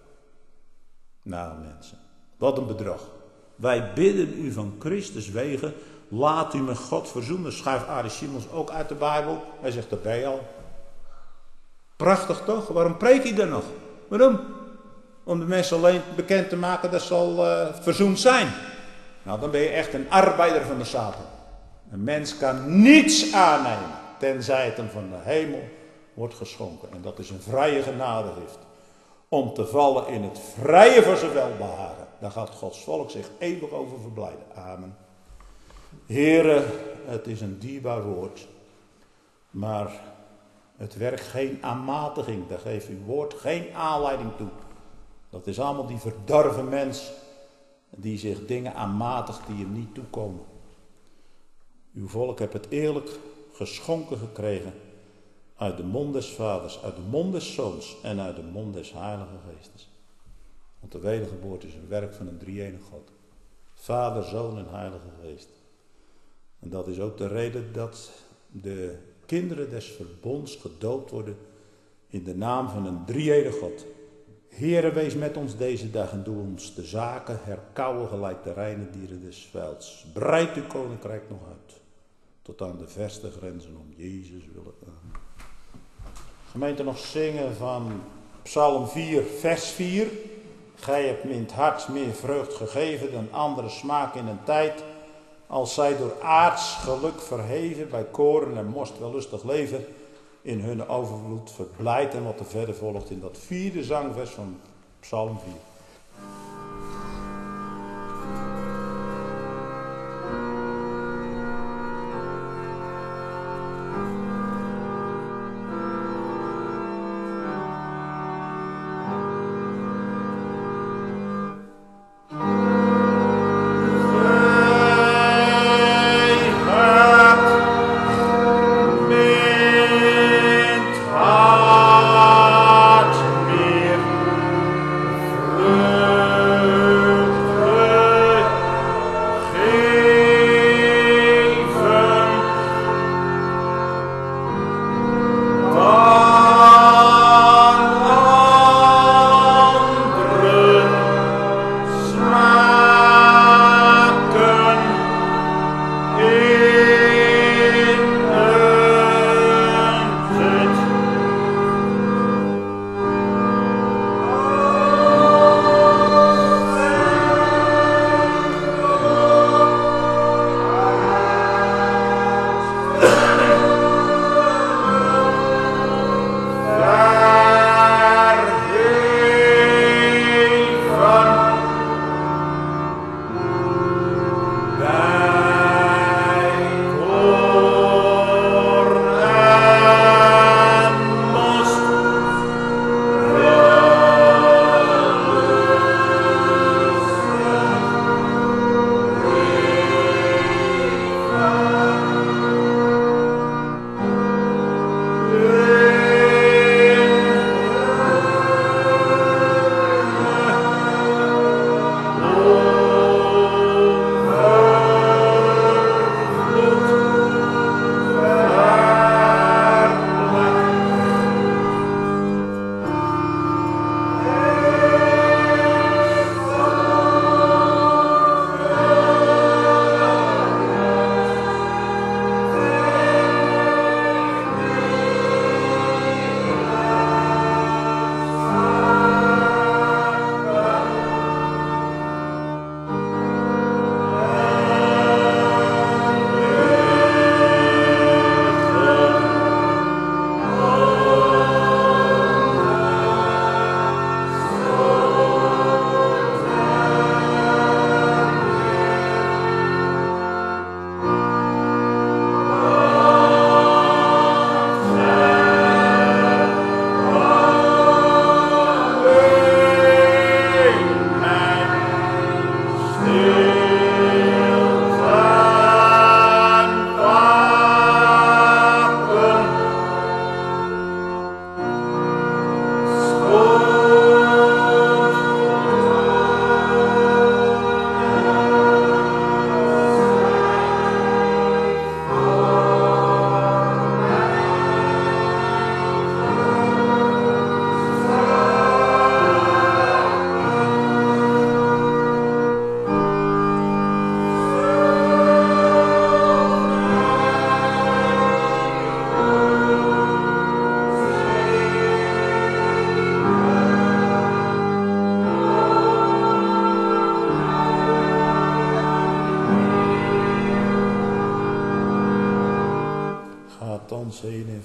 Speaker 2: Nou mensen, wat een bedrog. Wij bidden u van Christus wegen. Laat u met God verzoenen. Schuift Arie Simons ook uit de Bijbel. Hij zegt, dat ben je al. Prachtig toch? Waarom preek je dan nog? Waarom? Om de mensen alleen bekend te maken dat ze al uh, verzoend zijn. Nou, dan ben je echt een arbeider van de Satan. Een mens kan niets aannemen, tenzij het hem van de hemel wordt geschonken. En dat is een vrije genadegift. Om te vallen in het vrije voor zijn welbehagen. Daar gaat Gods volk zich eeuwig over verblijden. Amen. Here, het is een dierbaar woord. Maar het werkt geen aanmatiging. Daar geeft uw woord geen aanleiding toe. Dat is allemaal die verdorven mens die zich dingen aanmatigt die hem niet toekomen. Uw volk heeft het eerlijk geschonken gekregen uit de mond des vaders, uit de mond des zoons en uit de mond des heilige geestes. Want de wedergeboorte is een werk van een drie-enige God. Vader, Zoon en Heilige Geest. En dat is ook de reden dat de kinderen des verbonds gedoopt worden in de naam van een drie-enige God. Heere, wees met ons deze dag en doe ons de zaken herkauwen gelijk de reine dieren des velds. Breid uw koninkrijk nog uit, tot aan de verste grenzen om Jezus willen. Amen. Gemeente, nog zingen van Psalm vier, vers vier. Gij hebt me in het hart meer vreugd gegeven dan andere smaak in een tijd, als zij door aards geluk verheven, bij koren en most wellustig leven, in hun overvloed verblijd. En wat er verder volgt in dat vierde zangvers van Psalm vier.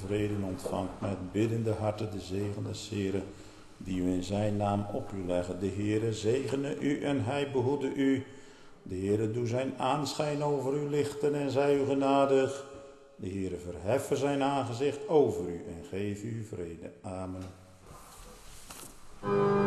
Speaker 1: vrede ontvangt met biddende harten de zegen des Heren, die u in zijn naam op u leggen. De Heere zegene u en hij behoede u. De Heere doe zijn aanschijn over u lichten en zij u genadig. De Heere verheffen zijn aangezicht over u en geef u vrede. Amen.